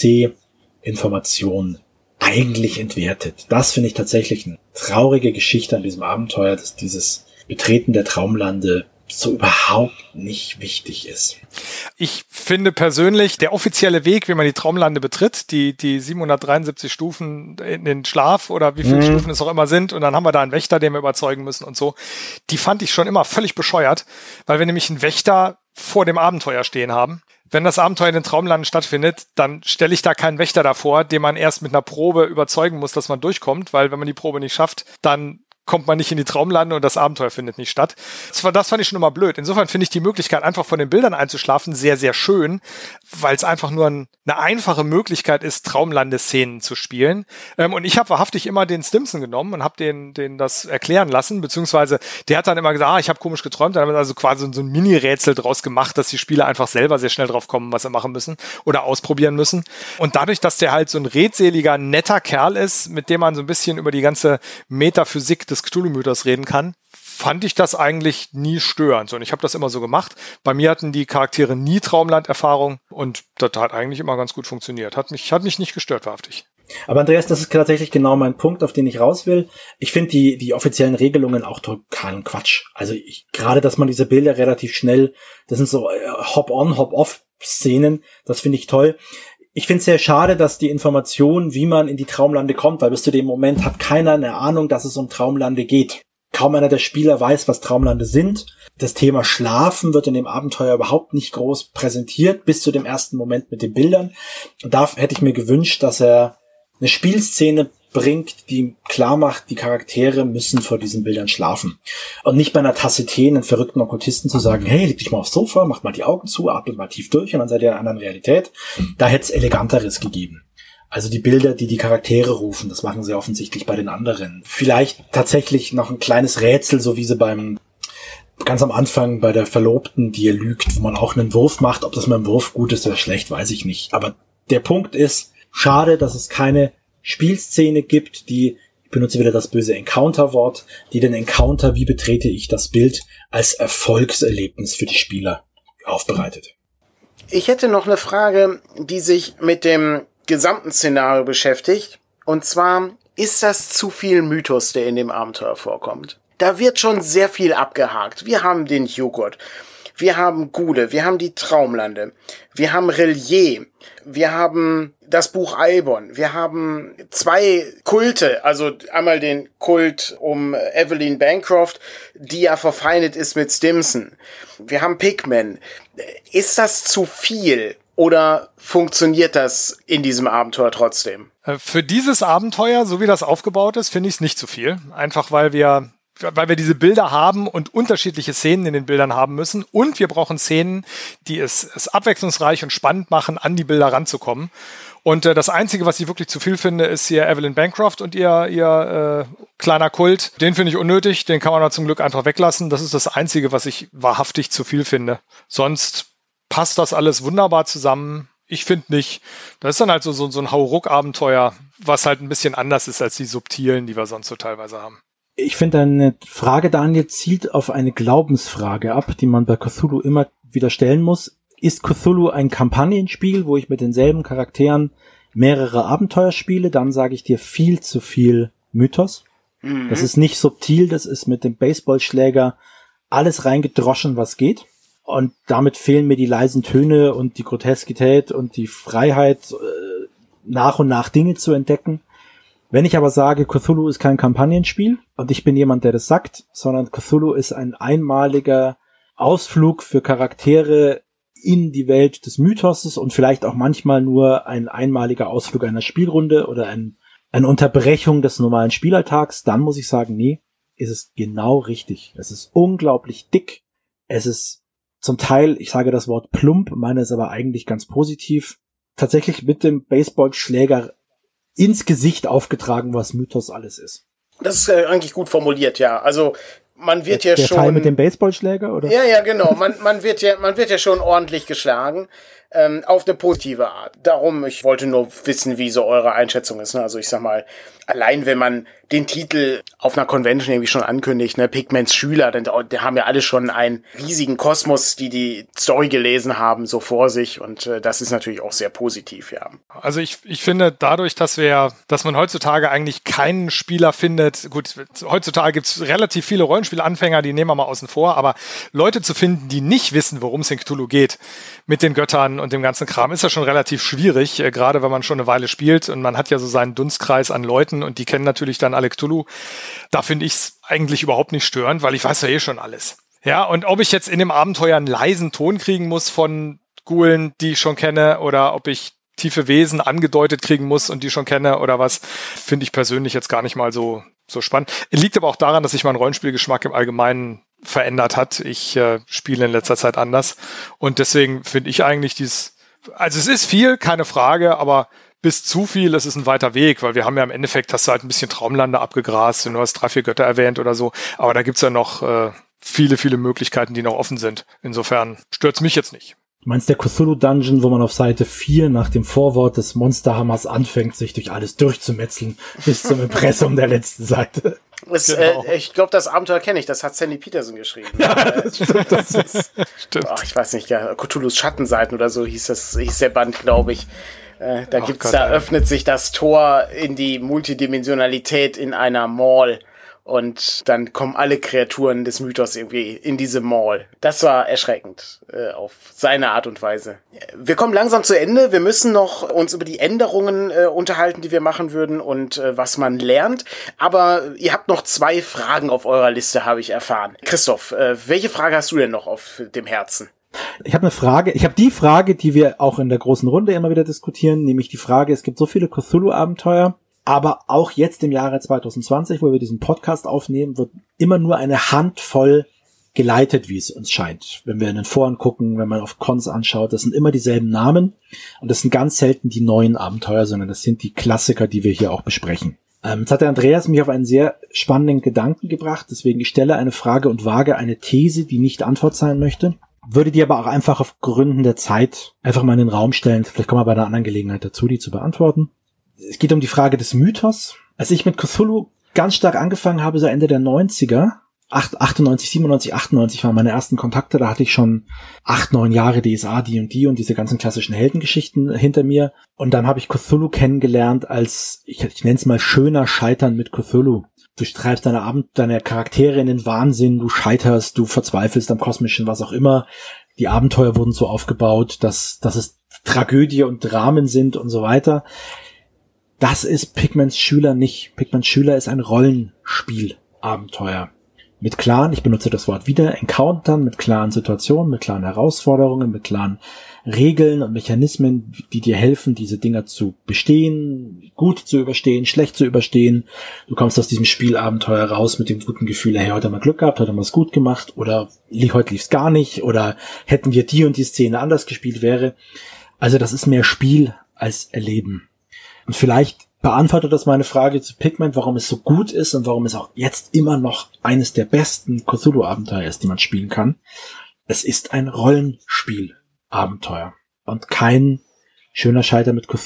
NSC-Information eigentlich entwertet. Das finde ich tatsächlich eine traurige Geschichte an diesem Abenteuer, dass dieses Betreten der Traumlande so überhaupt nicht wichtig ist. Ich finde persönlich, der offizielle Weg, wie man die Traumlande betritt, die 773 Stufen in den Schlaf oder wie viele Stufen es auch immer sind und dann haben wir da einen Wächter, den wir überzeugen müssen und so, die fand ich schon immer völlig bescheuert, weil wir nämlich einen Wächter vor dem Abenteuer stehen haben. Wenn das Abenteuer in den Traumlanden stattfindet, dann stelle ich da keinen Wächter davor, den man erst mit einer Probe überzeugen muss, dass man durchkommt, weil wenn man die Probe nicht schafft, dann kommt man nicht in die Traumlande und das Abenteuer findet nicht statt. Das fand ich schon immer blöd. Insofern finde ich die Möglichkeit, einfach von den Bildern einzuschlafen, sehr, sehr schön, weil es einfach nur eine einfache Möglichkeit ist, Traumlandeszenen zu spielen. Und ich habe wahrhaftig immer den Stimson genommen und habe den das erklären lassen, beziehungsweise der hat dann immer gesagt, ich habe komisch geträumt, dann haben wir also quasi so ein Mini-Rätsel draus gemacht, dass die Spieler einfach selber sehr schnell drauf kommen, was sie machen müssen oder ausprobieren müssen. Und dadurch, dass der halt so ein redseliger, netter Kerl ist, mit dem man so ein bisschen über die ganze Metaphysik des Cthulhu-Mythos reden kann, fand ich das eigentlich nie störend. Und ich habe das immer so gemacht. Bei mir hatten die Charaktere nie Traumland-Erfahrung und das hat eigentlich immer ganz gut funktioniert. Hat mich nicht gestört, wahrhaftig. Aber Andreas, das ist tatsächlich genau mein Punkt, auf den ich raus will. Ich finde die offiziellen Regelungen auch totalen Quatsch. Also gerade, dass man diese Bilder relativ schnell, das sind so Hop-on, Hop-off-Szenen, das finde ich toll. Ich finde es sehr schade, dass die Information, wie man in die Traumlande kommt, weil bis zu dem Moment hat keiner eine Ahnung, dass es um Traumlande geht. Kaum einer der Spieler weiß, was Traumlande sind. Das Thema Schlafen wird in dem Abenteuer überhaupt nicht groß präsentiert, bis zu dem ersten Moment mit den Bildern. Und da hätte ich mir gewünscht, dass er eine Spielszene bringt, die klar macht, die Charaktere müssen vor diesen Bildern schlafen. Und nicht bei einer Tasse Tee einen verrückten Okkultisten zu sagen, hey, leg dich mal aufs Sofa, mach mal die Augen zu, atmet mal tief durch und dann seid ihr in einer anderen Realität. Da hätte es Eleganteres gegeben. Also die Bilder, die Charaktere rufen, das machen sie offensichtlich bei den anderen. Vielleicht tatsächlich noch ein kleines Rätsel, so wie sie ganz am Anfang bei der Verlobten, die ihr lügt, wo man auch einen Wurf macht. Ob das mit dem Wurf gut ist oder schlecht, weiß ich nicht. Aber der Punkt ist, schade, dass es keine Spielszene gibt, ich benutze wieder das böse Encounter-Wort, die den Encounter, wie betrete ich das Bild, als Erfolgserlebnis für die Spieler aufbereitet. Ich hätte noch eine Frage, die sich mit dem gesamten Szenario beschäftigt. Und zwar, ist das zu viel Mythos, der in dem Abenteuer vorkommt? Da wird schon sehr viel abgehakt. Wir haben den Joghurt, wir haben Gude, wir haben die Traumlande, wir haben Relier, wir haben das Buch Eibon, wir haben 2 Kulte, also einmal den Kult um Evelyn Bancroft, die ja verfeindet ist mit Stimson. Wir haben Pigmen. Ist das zu viel oder funktioniert das in diesem Abenteuer trotzdem? Für dieses Abenteuer, so wie das aufgebaut ist, finde ich es nicht zu viel. Einfach weil wir diese Bilder haben und unterschiedliche Szenen in den Bildern haben müssen. Und wir brauchen Szenen, die es abwechslungsreich und spannend machen, an die Bilder ranzukommen. Und das Einzige, was ich wirklich zu viel finde, ist hier Evelyn Bancroft und ihr kleiner Kult. Den finde ich unnötig, den kann man da zum Glück einfach weglassen. Das ist das Einzige, was ich wahrhaftig zu viel finde. Sonst passt das alles wunderbar zusammen. Ich finde nicht. Das ist dann halt so ein Hauruck-Abenteuer, was halt ein bisschen anders ist als die subtilen, die wir sonst so teilweise haben. Ich finde, deine Frage, Daniel, zielt auf eine Glaubensfrage ab, die man bei Cthulhu immer wieder stellen muss. Ist Cthulhu ein Kampagnenspiel, wo ich mit denselben Charakteren mehrere Abenteuer spiele? Dann sage ich dir viel zu viel Mythos. Mhm. Das ist nicht subtil, das ist mit dem Baseballschläger alles reingedroschen, was geht. Und damit fehlen mir die leisen Töne und die Groteskität und die Freiheit, nach und nach Dinge zu entdecken. Wenn ich aber sage, Cthulhu ist kein Kampagnenspiel und ich bin jemand, der das sagt, sondern Cthulhu ist ein einmaliger Ausflug für Charaktere in die Welt des Mythoses und vielleicht auch manchmal nur ein einmaliger Ausflug einer Spielrunde oder eine Unterbrechung des normalen Spielalltags, dann muss ich sagen, nee, ist es genau richtig. Es ist unglaublich dick. Es ist zum Teil, ich sage das Wort plump, meine es aber eigentlich ganz positiv, tatsächlich mit dem Baseballschläger ins Gesicht aufgetragen, was Mythos alles ist. Das ist eigentlich gut formuliert, ja. Also man wird der schon... Teil mit dem Baseballschläger, oder? Ja, genau. Man wird ja schon ordentlich geschlagen. Auf eine positive Art. Darum, ich wollte nur wissen, wie so eure Einschätzung ist. Ne? Also ich sag mal, allein wenn man den Titel auf einer Convention irgendwie schon ankündigt, ne, Pigments Schüler, dann die haben ja alle schon einen riesigen Kosmos, die Story gelesen haben, so vor sich. Und das ist natürlich auch sehr positiv, ja. Also ich finde, dadurch, dass man heutzutage eigentlich keinen Spieler findet, gut, heutzutage gibt's relativ viele Rollenspielanfänger, die nehmen wir mal außen vor, aber Leute zu finden, die nicht wissen, worum es in Cthulhu geht, mit den Göttern und dem ganzen Kram, ist ja schon relativ schwierig, gerade wenn man schon eine Weile spielt und man hat ja so seinen Dunstkreis an Leuten und die kennen natürlich dann alle Cthulhu. Da finde ich es eigentlich überhaupt nicht störend, weil ich weiß ja eh schon alles. Ja, und ob ich jetzt in dem Abenteuer einen leisen Ton kriegen muss von Ghoulen, die ich schon kenne, oder ob ich tiefe Wesen angedeutet kriegen muss und die schon kenne oder was, finde ich persönlich jetzt gar nicht mal so spannend. Liegt aber auch daran, dass sich mein Rollenspielgeschmack im Allgemeinen verändert hat. Ich spiele in letzter Zeit anders und deswegen finde ich eigentlich also es ist viel, keine Frage, aber bis zu viel, es ist ein weiter Weg, weil wir haben ja im Endeffekt, hast du halt ein bisschen Traumlande abgegrast und du hast 3, 4 Götter erwähnt oder so, aber da gibt's ja noch viele, viele Möglichkeiten, die noch offen sind. Insofern stört's mich jetzt nicht. Du meinst der Cthulhu-Dungeon, wo man auf Seite 4 nach dem Vorwort des Monsterhammers anfängt, sich durch alles durchzumetzeln, bis zum Impressum der letzten Seite. Genau. Ich glaube, das Abenteuer kenne ich, das hat Sandy Peterson geschrieben. Ja, das stimmt. Stimmt. Ich weiß nicht, ja, Cthulhus Schattenseiten oder so hieß der Band, glaube ich. Da öffnet sich das Tor in die Multidimensionalität in einer Mall. Und dann kommen alle Kreaturen des Mythos irgendwie in diese Mall. Das war erschreckend, auf seine Art und Weise. Wir kommen langsam zu Ende. Wir müssen noch uns über die Änderungen unterhalten, die wir machen würden und was man lernt. Aber ihr habt noch 2 Fragen auf eurer Liste, habe ich erfahren. Christoph, welche Frage hast du denn noch auf dem Herzen? Ich habe eine Frage. Ich habe die Frage, die wir auch in der großen Runde immer wieder diskutieren, nämlich die Frage, es gibt so viele Cthulhu-Abenteuer, aber auch jetzt im Jahre 2020, wo wir diesen Podcast aufnehmen, wird immer nur eine Handvoll geleitet, wie es uns scheint. Wenn wir in den Foren gucken, wenn man auf Cons anschaut, das sind immer dieselben Namen und das sind ganz selten die neuen Abenteuer, sondern das sind die Klassiker, die wir hier auch besprechen. Jetzt hat der Andreas mich auf einen sehr spannenden Gedanken gebracht, deswegen ich stelle eine Frage und wage eine These, die nicht Antwort sein möchte. Würde die aber auch einfach auf Gründen der Zeit einfach mal in den Raum stellen. Vielleicht kommen wir bei einer anderen Gelegenheit dazu, die zu beantworten. Es geht um die Frage des Mythos. Als ich mit Cthulhu ganz stark angefangen habe, so Ende der 90er, 98, 97, 98 waren meine ersten Kontakte. Da hatte ich schon 8, 9 Jahre DSA, D&D und diese ganzen klassischen Heldengeschichten hinter mir. Und dann habe ich Cthulhu kennengelernt als, ich nenne es mal, schöner Scheitern mit Cthulhu. Du treibst deine Charaktere in den Wahnsinn, du scheiterst, du verzweifelst am Kosmischen, was auch immer. Die Abenteuer wurden so aufgebaut, dass es Tragödie und Dramen sind und so weiter. Das ist Pigments Schüler nicht. Pigments Schüler ist ein Rollenspiel-Abenteuer. Mit klaren, ich benutze das Wort wieder, Encountern, mit klaren Situationen, mit klaren Herausforderungen, mit klaren Regeln und Mechanismen, die dir helfen, diese Dinger zu bestehen, gut zu überstehen, schlecht zu überstehen. Du kommst aus diesem Spielabenteuer raus mit dem guten Gefühl, hey, heute haben wir Glück gehabt, heute haben wir es gut gemacht, oder heute lief's gar nicht, oder hätten wir die und die Szene anders gespielt wäre. Also das ist mehr Spiel als Erleben. Und vielleicht beantwortet das meine Frage zu Pigment, warum es so gut ist und warum es auch jetzt immer noch eines der besten Cthulhu-Abenteuer ist, die man spielen kann. Es ist ein Rollenspiel-Abenteuer und kein schöner Scheiter mit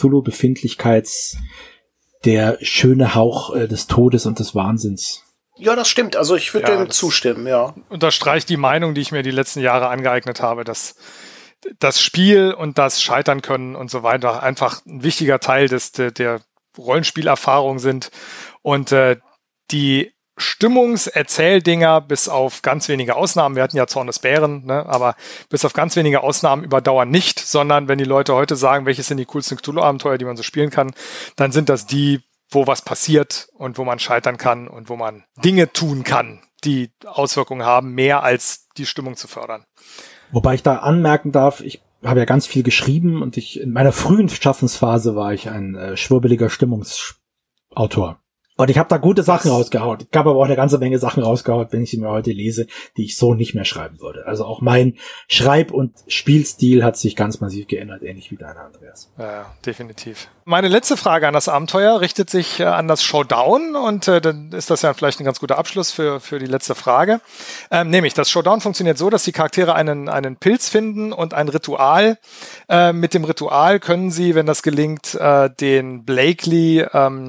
der schöne Hauch des Todes und des Wahnsinns. Ja, das stimmt. Also ich würde dem zustimmen, ja. Unterstreicht die Meinung, die ich mir die letzten Jahre angeeignet habe, dass das Spiel und das Scheitern können und so weiter einfach ein wichtiger Teil der Rollenspielerfahrung sind und die Stimmungserzähldinger bis auf ganz wenige Ausnahmen, wir hatten ja Zorn des Bären, ne, aber bis auf ganz wenige Ausnahmen überdauern nicht, sondern wenn die Leute heute sagen, welches sind die coolsten Cthulhu-Abenteuer, die man so spielen kann, dann sind das die, wo was passiert und wo man scheitern kann und wo man Dinge tun kann, die Auswirkungen haben, mehr als die Stimmung zu fördern. Wobei ich da anmerken darf, ich habe ja ganz viel geschrieben und in meiner frühen Schaffensphase war ich ein schwurbeliger Stimmungsautor. Und ich habe da gute Sachen rausgehauen. Ich habe aber auch eine ganze Menge Sachen rausgehauen, wenn ich sie mir heute lese, die ich so nicht mehr schreiben würde. Also auch mein Schreib- und Spielstil hat sich ganz massiv geändert, ähnlich wie deiner, Andreas. Ja, definitiv. Meine letzte Frage an das Abenteuer richtet sich an das Showdown und dann ist das ja vielleicht ein ganz guter Abschluss für die letzte Frage. Nämlich, das Showdown funktioniert so, dass die Charaktere einen Pilz finden und ein Ritual. Mit dem Ritual können sie, wenn das gelingt, den Blakely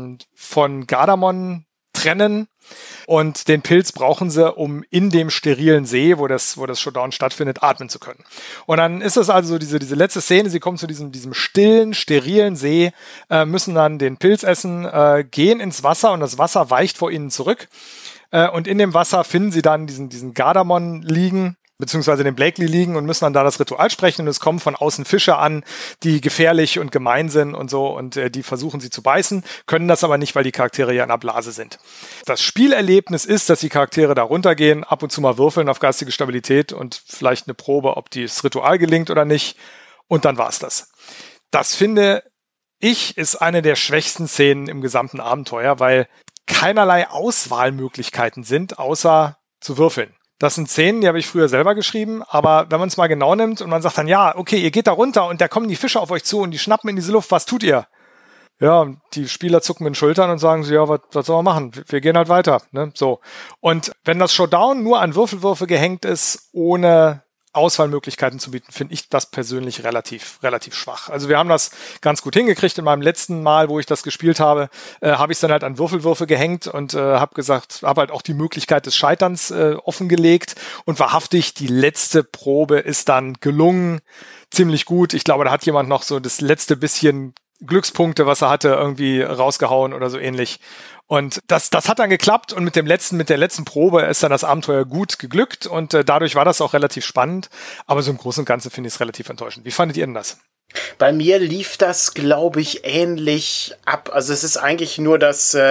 von Gardamon trennen und den Pilz brauchen sie, um in dem sterilen See, wo das Showdown stattfindet, atmen zu können. Und dann ist das also diese letzte Szene, sie kommen zu diesem stillen, sterilen See, müssen dann den Pilz essen, gehen ins Wasser und das Wasser weicht vor ihnen zurück und in dem Wasser finden sie dann diesen Gardamon liegen, beziehungsweise den Blakely liegen und müssen dann da das Ritual sprechen und es kommen von außen Fische an, die gefährlich und gemein sind und so und die versuchen sie zu beißen, können das aber nicht, weil die Charaktere ja in einer Blase sind. Das Spielerlebnis ist, dass die Charaktere da runtergehen, ab und zu mal würfeln auf geistige Stabilität und vielleicht eine Probe, ob das Ritual gelingt oder nicht und dann war's das. Das finde ich ist eine der schwächsten Szenen im gesamten Abenteuer, weil keinerlei Auswahlmöglichkeiten sind, außer zu würfeln. Das sind Szenen, die habe ich früher selber geschrieben, aber wenn man es mal genau nimmt und man sagt dann, ja, okay, ihr geht da runter und da kommen die Fische auf euch zu und die schnappen in diese Luft, was tut ihr? Ja, die Spieler zucken mit den Schultern und sagen so, ja, was soll man machen? Wir gehen halt weiter, ne? So. Und wenn das Showdown nur an Würfelwürfe gehängt ist, ohne Auswahlmöglichkeiten zu bieten, finde ich das persönlich relativ schwach. Also wir haben das ganz gut hingekriegt. In meinem letzten Mal, wo ich das gespielt habe, habe ich es dann halt an Würfelwürfe gehängt und habe halt auch die Möglichkeit des Scheiterns offengelegt und wahrhaftig, die letzte Probe ist dann gelungen, ziemlich gut. Ich glaube, da hat jemand noch so das letzte bisschen Glückspunkte, was er hatte, irgendwie rausgehauen oder so ähnlich. Und das hat dann geklappt und mit der letzten Probe ist dann das Abenteuer gut geglückt und dadurch war das auch relativ spannend. Aber so im Großen und Ganzen finde ich es relativ enttäuschend. Wie fandet ihr denn das? Bei mir lief das, glaube ich, ähnlich ab. Also es ist eigentlich nur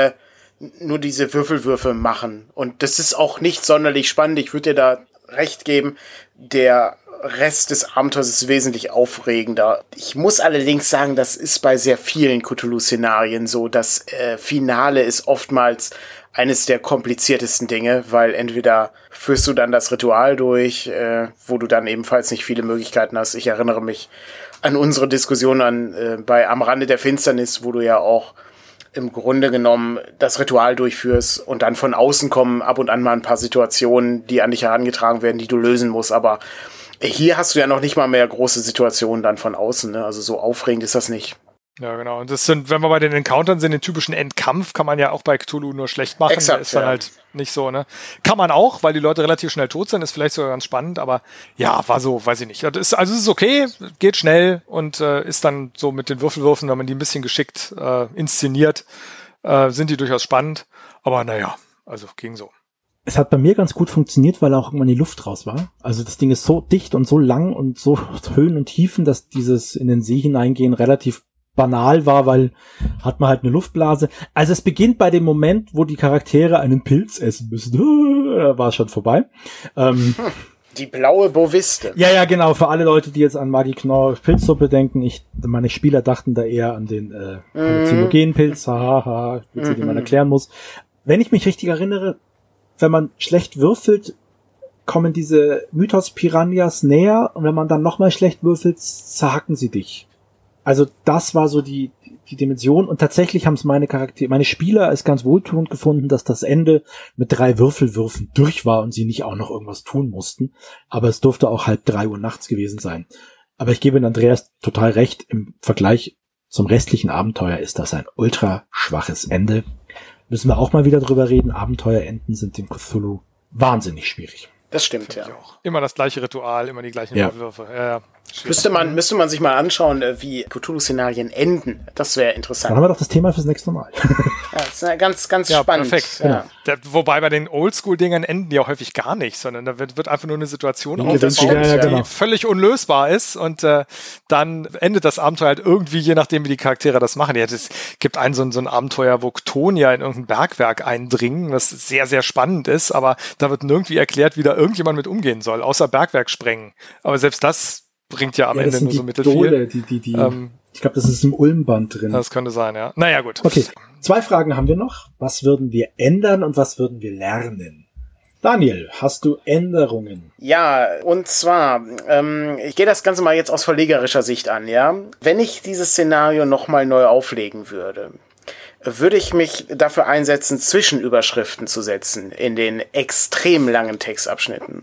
nur diese Würfelwürfe machen. Und das ist auch nicht sonderlich spannend. Ich würde dir da recht geben. Der Rest des Abenteuers ist wesentlich aufregender. Ich muss allerdings sagen, das ist bei sehr vielen Cthulhu-Szenarien so. Das Finale ist oftmals eines der kompliziertesten Dinge, weil entweder führst du dann das Ritual durch, wo du dann ebenfalls nicht viele Möglichkeiten hast. Ich erinnere mich an unsere Diskussion bei Am Rande der Finsternis, wo du ja auch im Grunde genommen das Ritual durchführst und dann von außen kommen ab und an mal ein paar Situationen, die an dich herangetragen werden, die du lösen musst, aber hier hast du ja noch nicht mal mehr große Situationen dann von außen, ne? Also so aufregend ist das nicht. Ja, genau. Und das sind, wenn wir bei den Encountern sind, den typischen Endkampf kann man ja auch bei Cthulhu nur schlecht machen. Exakt, Der ist dann halt nicht so, ne? Kann man auch, weil die Leute relativ schnell tot sind, ist vielleicht sogar ganz spannend, aber ja, war so, weiß ich nicht. Es ist okay, geht schnell und ist dann so mit den Würfelwürfen, wenn man die ein bisschen geschickt inszeniert, sind die durchaus spannend. Aber naja, also ging so. Es hat bei mir ganz gut funktioniert, weil auch irgendwann die Luft raus war. Also das Ding ist so dicht und so lang und so Höhen und Tiefen, dass dieses in den See hineingehen relativ banal war, weil hat man halt eine Luftblase. Also es beginnt bei dem Moment, wo die Charaktere einen Pilz essen müssen. Da war es schon vorbei. Die blaue Boviste. Ja, genau. Für alle Leute, die jetzt an Magie Knorr Pilzsuppe denken, meine Spieler dachten da eher an den Halluzinogenpilz. Haha, den man erklären muss. Wenn ich mich richtig erinnere, wenn man schlecht würfelt, kommen diese Mythos-Piranhas näher und wenn man dann nochmal schlecht würfelt, zerhacken sie dich. Also das war so die Dimension und tatsächlich haben es meine Spieler es ganz wohltuend gefunden, dass das Ende mit 3 Würfelwürfen durch war und sie nicht auch noch irgendwas tun mussten. Aber es durfte auch 2:30 Uhr nachts gewesen sein. Aber ich gebe Andreas total recht, im Vergleich zum restlichen Abenteuer ist das ein ultra schwaches Ende. Müssen wir auch mal wieder drüber reden. Abenteuerenden sind in Cthulhu wahnsinnig schwierig. Das stimmt, ja. Immer das gleiche Ritual, immer die gleichen Würfe. Ja. Müsste man sich mal anschauen, wie Cthulhu-Szenarien enden. Das wäre interessant. Dann haben wir doch das Thema fürs nächste Mal. Ja, das ist ganz, ganz spannend. Perfekt. Ja. Wobei bei den Oldschool-Dingern enden die auch häufig gar nicht, sondern da wird einfach nur eine Situation aufgebaut, die völlig unlösbar ist und dann endet das Abenteuer halt irgendwie, je nachdem, wie die Charaktere das machen. Es gibt so ein Abenteuer, wo Chtonia in irgendein Bergwerk eindringen, was sehr, sehr spannend ist, aber da wird nirgendwie erklärt, wie da irgendjemand mit umgehen soll, außer Bergwerk sprengen. Aber selbst das bringt ja am Ende nur so mittelfiel. Ich glaube, das ist im Ulmband drin. Das könnte sein, ja. Naja, gut. Okay, 2 Fragen haben wir noch. Was würden wir ändern und was würden wir lernen? Daniel, hast du Änderungen? Ja, und zwar, ich gehe das Ganze mal jetzt aus verlegerischer Sicht an, ja. Wenn ich dieses Szenario nochmal neu auflegen würde ich mich dafür einsetzen, Zwischenüberschriften zu setzen in den extrem langen Textabschnitten.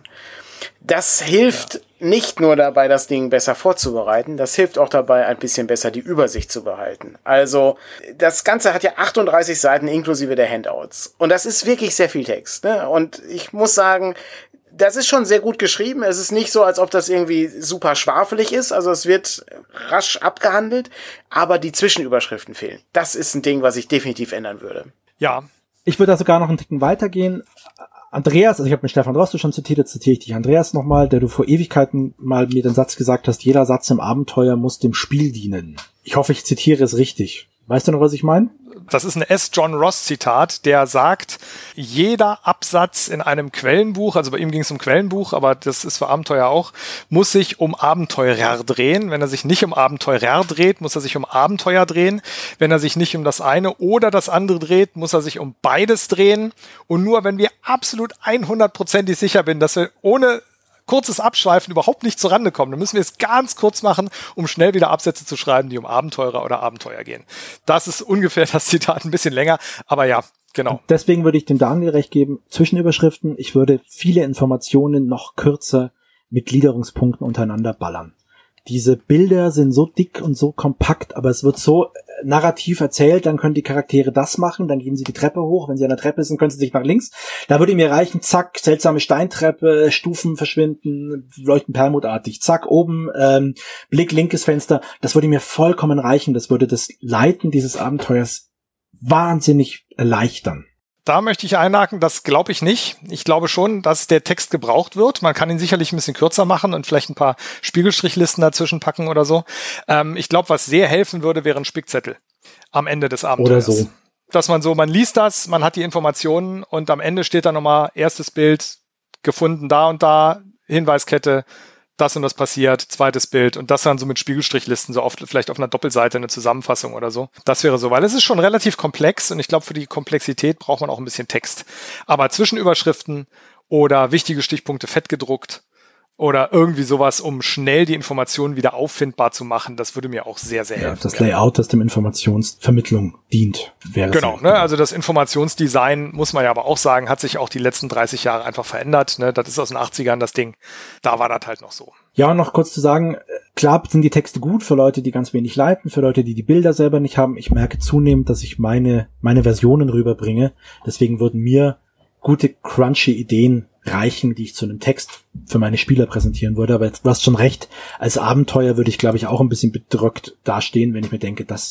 Das hilft nicht nur dabei, das Ding besser vorzubereiten, das hilft auch dabei, ein bisschen besser die Übersicht zu behalten. Also, das Ganze hat ja 38 Seiten inklusive der Handouts. Und das ist wirklich sehr viel Text, ne? Und ich muss sagen, das ist schon sehr gut geschrieben. Es ist nicht so, als ob das irgendwie super schwafelig ist. Also es wird rasch abgehandelt, aber die Zwischenüberschriften fehlen. Das ist ein Ding, was ich definitiv ändern würde. Ja. Ich würde da sogar noch einen Ticken weitergehen. Andreas, also ich habe mit Stefan Rostu schon zitiert, jetzt zitiere ich dich, Andreas, nochmal, der du vor Ewigkeiten mal mir den Satz gesagt hast, jeder Satz im Abenteuer muss dem Spiel dienen. Ich hoffe, ich zitiere es richtig. Weißt du noch, was ich meine? Das ist ein S. John Ross Zitat, der sagt, jeder Absatz in einem Quellenbuch, also bei ihm ging es um Quellenbuch, aber das ist für Abenteuer auch, muss sich um Abenteurer drehen. Wenn er sich nicht um Abenteurer dreht, muss er sich um Abenteuer drehen. Wenn er sich nicht um das eine oder das andere dreht, muss er sich um beides drehen. Und nur wenn wir absolut 100%ig sicher sind, dass wir ohne kurzes Abschweifen überhaupt nicht zurande kommen. Dann müssen wir es ganz kurz machen, um schnell wieder Absätze zu schreiben, die um Abenteurer oder Abenteuer gehen. Das ist ungefähr das Zitat, ein bisschen länger, aber ja, genau. Und deswegen würde ich dem Daniel recht geben, Zwischenüberschriften, ich würde viele Informationen noch kürzer mit Gliederungspunkten untereinander ballern. Diese Bilder sind so dick und so kompakt, aber es wird so narrativ erzählt, dann können die Charaktere das machen, dann gehen sie die Treppe hoch, wenn sie an der Treppe sind, können sie sich nach links. Da würde mir reichen, zack, seltsame Steintreppe, Stufen verschwinden, leuchten perlmuttartig, zack, oben, Blick, linkes Fenster, das würde mir vollkommen reichen, das würde das Leiten dieses Abenteuers wahnsinnig erleichtern. Da möchte ich einhaken, das glaube ich nicht. Ich glaube schon, dass der Text gebraucht wird. Man kann ihn sicherlich ein bisschen kürzer machen und vielleicht ein paar Spiegelstrichlisten dazwischen packen oder so. Ich glaube, was sehr helfen würde, wären Spickzettel am Ende des Abenteuers. Oder so. Dass man liest das, man hat die Informationen und am Ende steht da nochmal erstes Bild, gefunden da und da, Hinweiskette, das und das passiert, zweites Bild und das dann so mit Spiegelstrichlisten, so oft vielleicht auf einer Doppelseite eine Zusammenfassung oder so. Das wäre so, weil es ist schon relativ komplex und ich glaube, für die Komplexität braucht man auch ein bisschen Text. Aber Zwischenüberschriften oder wichtige Stichpunkte fett gedruckt oder irgendwie sowas, um schnell die Informationen wieder auffindbar zu machen, das würde mir auch sehr, sehr helfen. Das Layout, das dem Informationsvermittlung dient, wäre genau, ne? Also das Informationsdesign, muss man ja aber auch sagen, hat sich auch die letzten 30 Jahre einfach verändert. Ne? Das ist aus den 80ern das Ding. Da war das halt noch so. Ja, und noch kurz zu sagen, Klar sind die Texte gut für Leute, die ganz wenig leiten, für Leute, die Bilder selber nicht haben. Ich merke zunehmend, dass ich meine Versionen rüberbringe. Deswegen würden mir gute, crunchy Ideen reichen, die ich zu einem Text für meine Spieler präsentieren würde. Aber du hast schon recht, als Abenteuer würde ich, glaube ich, auch ein bisschen bedrückt dastehen, wenn ich mir denke, da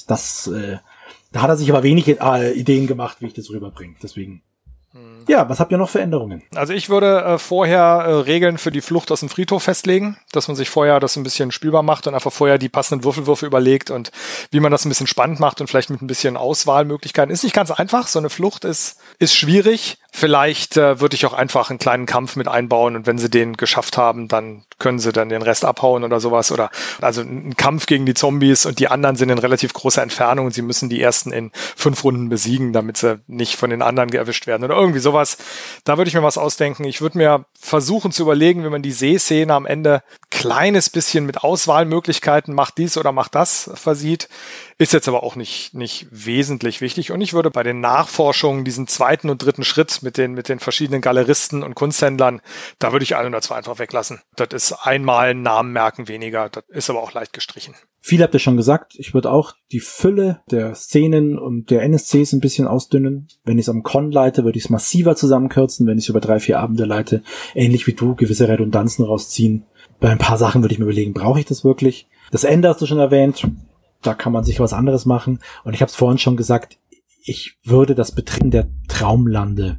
hat er sich aber wenige Ideen gemacht, wie ich das rüberbringe. Deswegen. Ja, was habt ihr noch für Änderungen? Also ich würde vorher Regeln für die Flucht aus dem Friedhof festlegen, dass man sich vorher das ein bisschen spielbar macht und einfach vorher die passenden Würfelwürfe überlegt und wie man das ein bisschen spannend macht und vielleicht mit ein bisschen Auswahlmöglichkeiten. Ist nicht ganz einfach, so eine Flucht ist schwierig. Vielleicht würde ich auch einfach einen kleinen Kampf mit einbauen und wenn sie den geschafft haben, dann können sie dann den Rest abhauen oder sowas. Oder also ein Kampf gegen die Zombies und die anderen sind in relativ großer Entfernung und sie müssen die ersten in 5 Runden besiegen, damit sie nicht von den anderen erwischt werden oder irgendwie sowas. Da würde ich mir was ausdenken. Ich würde mir versuchen zu überlegen, wie man die Seeszene am Ende kleines bisschen mit Auswahlmöglichkeiten macht dies oder macht das versieht. Ist jetzt aber auch nicht wesentlich wichtig. Und ich würde bei den Nachforschungen diesen 2. und 3. Schritt mit den verschiedenen Galeristen und Kunsthändlern, da würde ich 1 oder 2 einfach weglassen. Das ist einmal einen Namen merken weniger. Das ist aber auch leicht gestrichen. Viel habt ihr schon gesagt. Ich würde auch die Fülle der Szenen und der NSCs ein bisschen ausdünnen. Wenn ich es am Con leite, würde ich es massiver zusammenkürzen. Wenn ich es über 3-4 Abende leite, ähnlich wie du, gewisse Redundanzen rausziehen. Bei ein paar Sachen würde ich mir überlegen, brauche ich das wirklich? Das Ende hast du schon erwähnt. Da kann man sich was anderes machen. Und ich habe es vorhin schon gesagt, ich würde das Betreten der Traumlande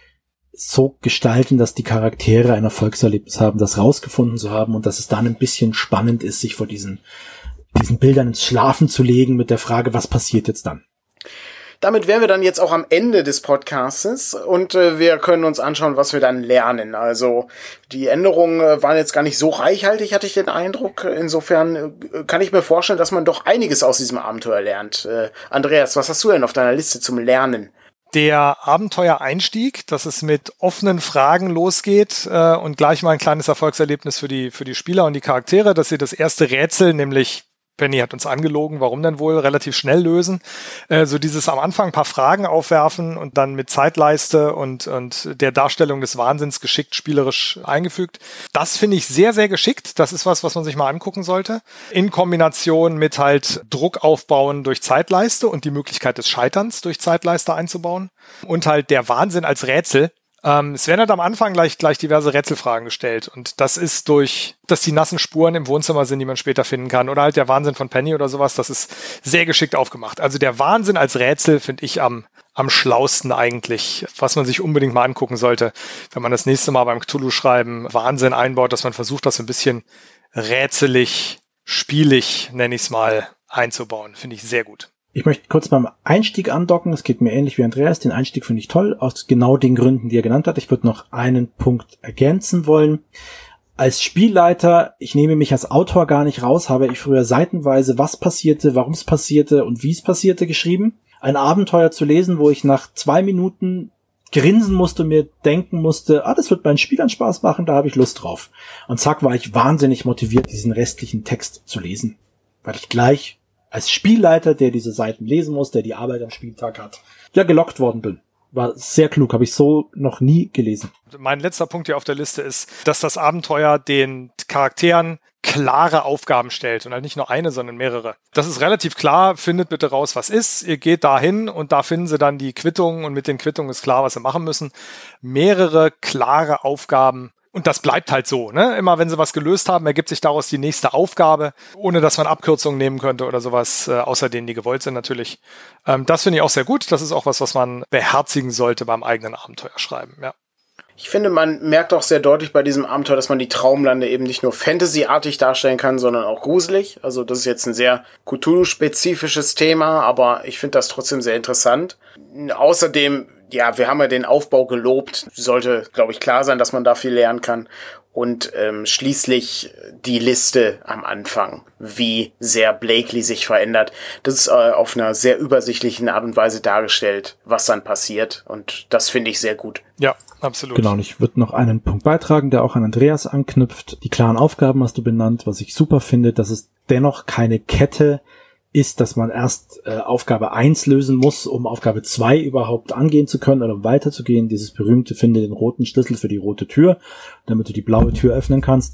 so gestalten, dass die Charaktere ein Erfolgserlebnis haben, das rausgefunden zu haben und dass es dann ein bisschen spannend ist, sich vor diesen Bildern ins Schlafen zu legen mit der Frage, was passiert jetzt dann? Damit wären wir dann jetzt auch am Ende des Podcastes und wir können uns anschauen, was wir dann lernen. Also die Änderungen waren jetzt gar nicht so reichhaltig, hatte ich den Eindruck. Insofern kann ich mir vorstellen, dass man doch einiges aus diesem Abenteuer lernt. Andreas, was hast du denn auf deiner Liste zum Lernen? Der Abenteuereinstieg, dass es mit offenen Fragen losgeht und gleich mal ein kleines Erfolgserlebnis für die Spieler und die Charaktere, dass sie das erste Rätsel, nämlich Penny hat uns angelogen, warum denn wohl, relativ schnell lösen. So dieses am Anfang ein paar Fragen aufwerfen und dann mit Zeitleiste und der Darstellung des Wahnsinns geschickt spielerisch eingefügt. Das finde ich sehr, sehr geschickt. Das ist was man sich mal angucken sollte. In Kombination mit halt Druck aufbauen durch Zeitleiste und die Möglichkeit des Scheiterns durch Zeitleiste einzubauen. Und halt der Wahnsinn als Rätsel. Es werden halt am Anfang gleich diverse Rätselfragen gestellt und das ist dass die nassen Spuren im Wohnzimmer sind, die man später finden kann oder halt der Wahnsinn von Penny oder sowas, das ist sehr geschickt aufgemacht. Also der Wahnsinn als Rätsel finde ich am schlausten eigentlich, was man sich unbedingt mal angucken sollte, wenn man das nächste Mal beim Cthulhu-Schreiben Wahnsinn einbaut, dass man versucht, das ein bisschen rätselig, spielig, nenne ich es mal, einzubauen. Finde ich sehr gut. Ich möchte kurz beim Einstieg andocken. Es geht mir ähnlich wie Andreas. Den Einstieg finde ich toll, aus genau den Gründen, die er genannt hat. Ich würde noch einen Punkt ergänzen wollen. Als Spielleiter, ich nehme mich als Autor gar nicht raus, habe ich früher seitenweise, was passierte, warum es passierte und wie es passierte, geschrieben. Ein Abenteuer zu lesen, wo ich nach 2 Minuten grinsen musste, mir denken musste, das wird meinen Spielern Spaß machen, da habe ich Lust drauf. Und zack, war ich wahnsinnig motiviert, diesen restlichen Text zu lesen. Weil ich gleich als Spielleiter, der diese Seiten lesen muss, der die Arbeit am Spieltag hat, gelockt worden bin. War sehr klug, habe ich so noch nie gelesen. Mein letzter Punkt hier auf der Liste ist, dass das Abenteuer den Charakteren klare Aufgaben stellt und halt nicht nur eine, sondern mehrere. Das ist relativ klar, findet bitte raus, was ist. Ihr geht dahin und da finden sie dann die Quittungen und mit den Quittungen ist klar, was sie machen müssen. Mehrere klare Aufgaben. Und das bleibt halt so, ne? Immer wenn sie was gelöst haben, ergibt sich daraus die nächste Aufgabe, ohne dass man Abkürzungen nehmen könnte oder sowas, außer denen, die gewollt sind natürlich. Das finde ich auch sehr gut. Das ist auch was man beherzigen sollte beim eigenen Abenteuerschreiben, ja. Ich finde, man merkt auch sehr deutlich bei diesem Abenteuer, dass man die Traumlande eben nicht nur Fantasy-artig darstellen kann, sondern auch gruselig. Also das ist jetzt ein sehr Cthulhu-spezifisches Thema, aber ich finde das trotzdem sehr interessant. Außerdem, ja, wir haben ja den Aufbau gelobt. Sollte, glaube ich, klar sein, dass man da viel lernen kann. Und schließlich die Liste am Anfang, wie sehr Blakely sich verändert. Das ist auf einer sehr übersichtlichen Art und Weise dargestellt, was dann passiert. Und das finde ich sehr gut. Ja, absolut. Genau, und ich würde noch einen Punkt beitragen, der auch an Andreas anknüpft. Die klaren Aufgaben hast du benannt, was ich super finde, dass es dennoch keine Kette ist, dass man erst Aufgabe 1 lösen muss, um Aufgabe 2 überhaupt angehen zu können oder um weiterzugehen. Dieses berühmte, finde den roten Schlüssel für die rote Tür, damit du die blaue Tür öffnen kannst.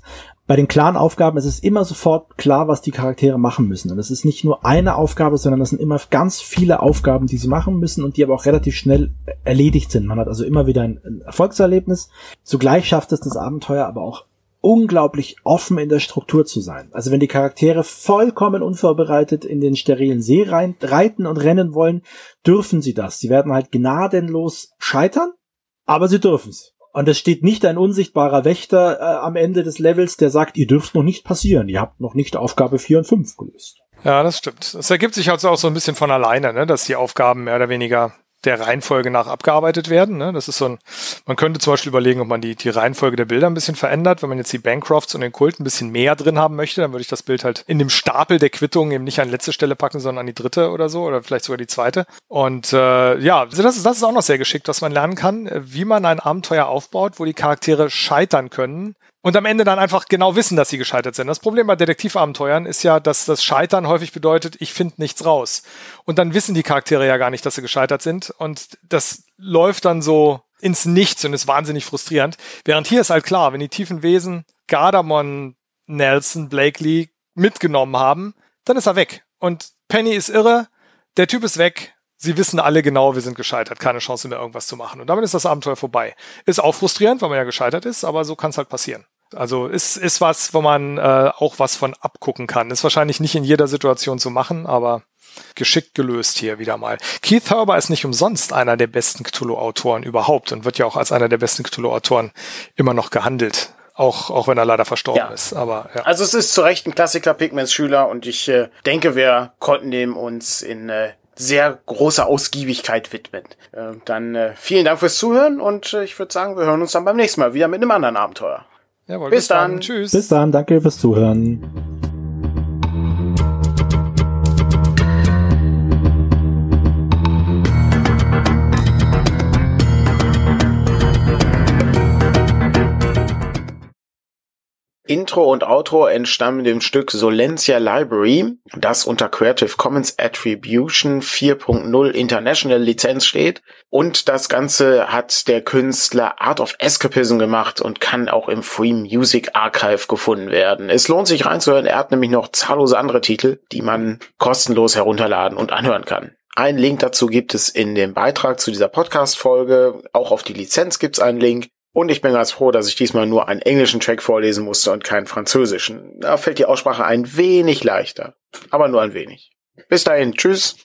bei den klaren Aufgaben ist es immer sofort klar, was die Charaktere machen müssen. Und es ist nicht nur eine Aufgabe, sondern das sind immer ganz viele Aufgaben, die sie machen müssen und die aber auch relativ schnell erledigt sind. Man hat also immer wieder ein Erfolgserlebnis. Zugleich schafft es das Abenteuer aber auch unglaublich offen in der Struktur zu sein. Also wenn die Charaktere vollkommen unvorbereitet in den sterilen See reiten und rennen wollen, dürfen sie das. Sie werden halt gnadenlos scheitern, aber sie dürfen's. Und es steht nicht ein unsichtbarer Wächter am Ende des Levels, der sagt, ihr dürft noch nicht passieren. Ihr habt noch nicht Aufgabe 4 und 5 gelöst. Ja, das stimmt. Es ergibt sich also auch so ein bisschen von alleine, ne, dass die Aufgaben mehr oder weniger der Reihenfolge nach abgearbeitet werden. Ne? Das ist so man könnte zum Beispiel überlegen, ob man die Reihenfolge der Bilder ein bisschen verändert. Wenn man jetzt die Bancrofts und den Kult ein bisschen mehr drin haben möchte, dann würde ich das Bild halt in dem Stapel der Quittungen eben nicht an die letzte Stelle packen, sondern an die dritte oder so oder vielleicht sogar die zweite. Und also das ist auch noch sehr geschickt, dass man lernen kann, wie man ein Abenteuer aufbaut, wo die Charaktere scheitern können und am Ende dann einfach genau wissen, dass sie gescheitert sind. Das Problem bei Detektivabenteuern ist ja, dass das Scheitern häufig bedeutet, ich finde nichts raus. Und dann wissen die Charaktere ja gar nicht, dass sie gescheitert sind. Und das läuft dann so ins Nichts und ist wahnsinnig frustrierend. Während hier ist halt klar, wenn die tiefen Wesen Gardermon, Nelson, Blakely mitgenommen haben, dann ist er weg. Und Penny ist irre, der Typ ist weg. Sie wissen alle genau, wir sind gescheitert. Keine Chance mehr, irgendwas zu machen. Und damit ist das Abenteuer vorbei. Ist auch frustrierend, weil man ja gescheitert ist, aber so kann es halt passieren. Also ist was, wo man auch was von abgucken kann. Ist wahrscheinlich nicht in jeder Situation zu machen, aber geschickt gelöst hier wieder mal. Keith Herber ist nicht umsonst einer der besten Cthulhu-Autoren überhaupt und wird ja auch als einer der besten Cthulhu-Autoren immer noch gehandelt. Auch wenn er leider verstorben ist. Aber ja. Also es ist zu Recht ein Klassiker, Pigments Schüler, und ich denke, wir konnten dem uns in sehr großer Ausgiebigkeit widmen. Dann vielen Dank fürs Zuhören und ich würde sagen, wir hören uns dann beim nächsten Mal wieder mit einem anderen Abenteuer. Jawohl, bis dann. Tschüss. Bis dann, danke fürs Zuhören. Intro und Outro entstammen dem Stück Solentia Library, das unter Creative Commons Attribution 4.0 International Lizenz steht. Und das Ganze hat der Künstler Art of Escapism gemacht und kann auch im Free Music Archive gefunden werden. Es lohnt sich reinzuhören, er hat nämlich noch zahllose andere Titel, die man kostenlos herunterladen und anhören kann. Einen Link dazu gibt es in dem Beitrag zu dieser Podcast-Folge. Auch auf die Lizenz gibt es einen Link. Und ich bin ganz froh, dass ich diesmal nur einen englischen Track vorlesen musste und keinen französischen. Da fällt die Aussprache ein wenig leichter. Aber nur ein wenig. Bis dahin. Tschüss.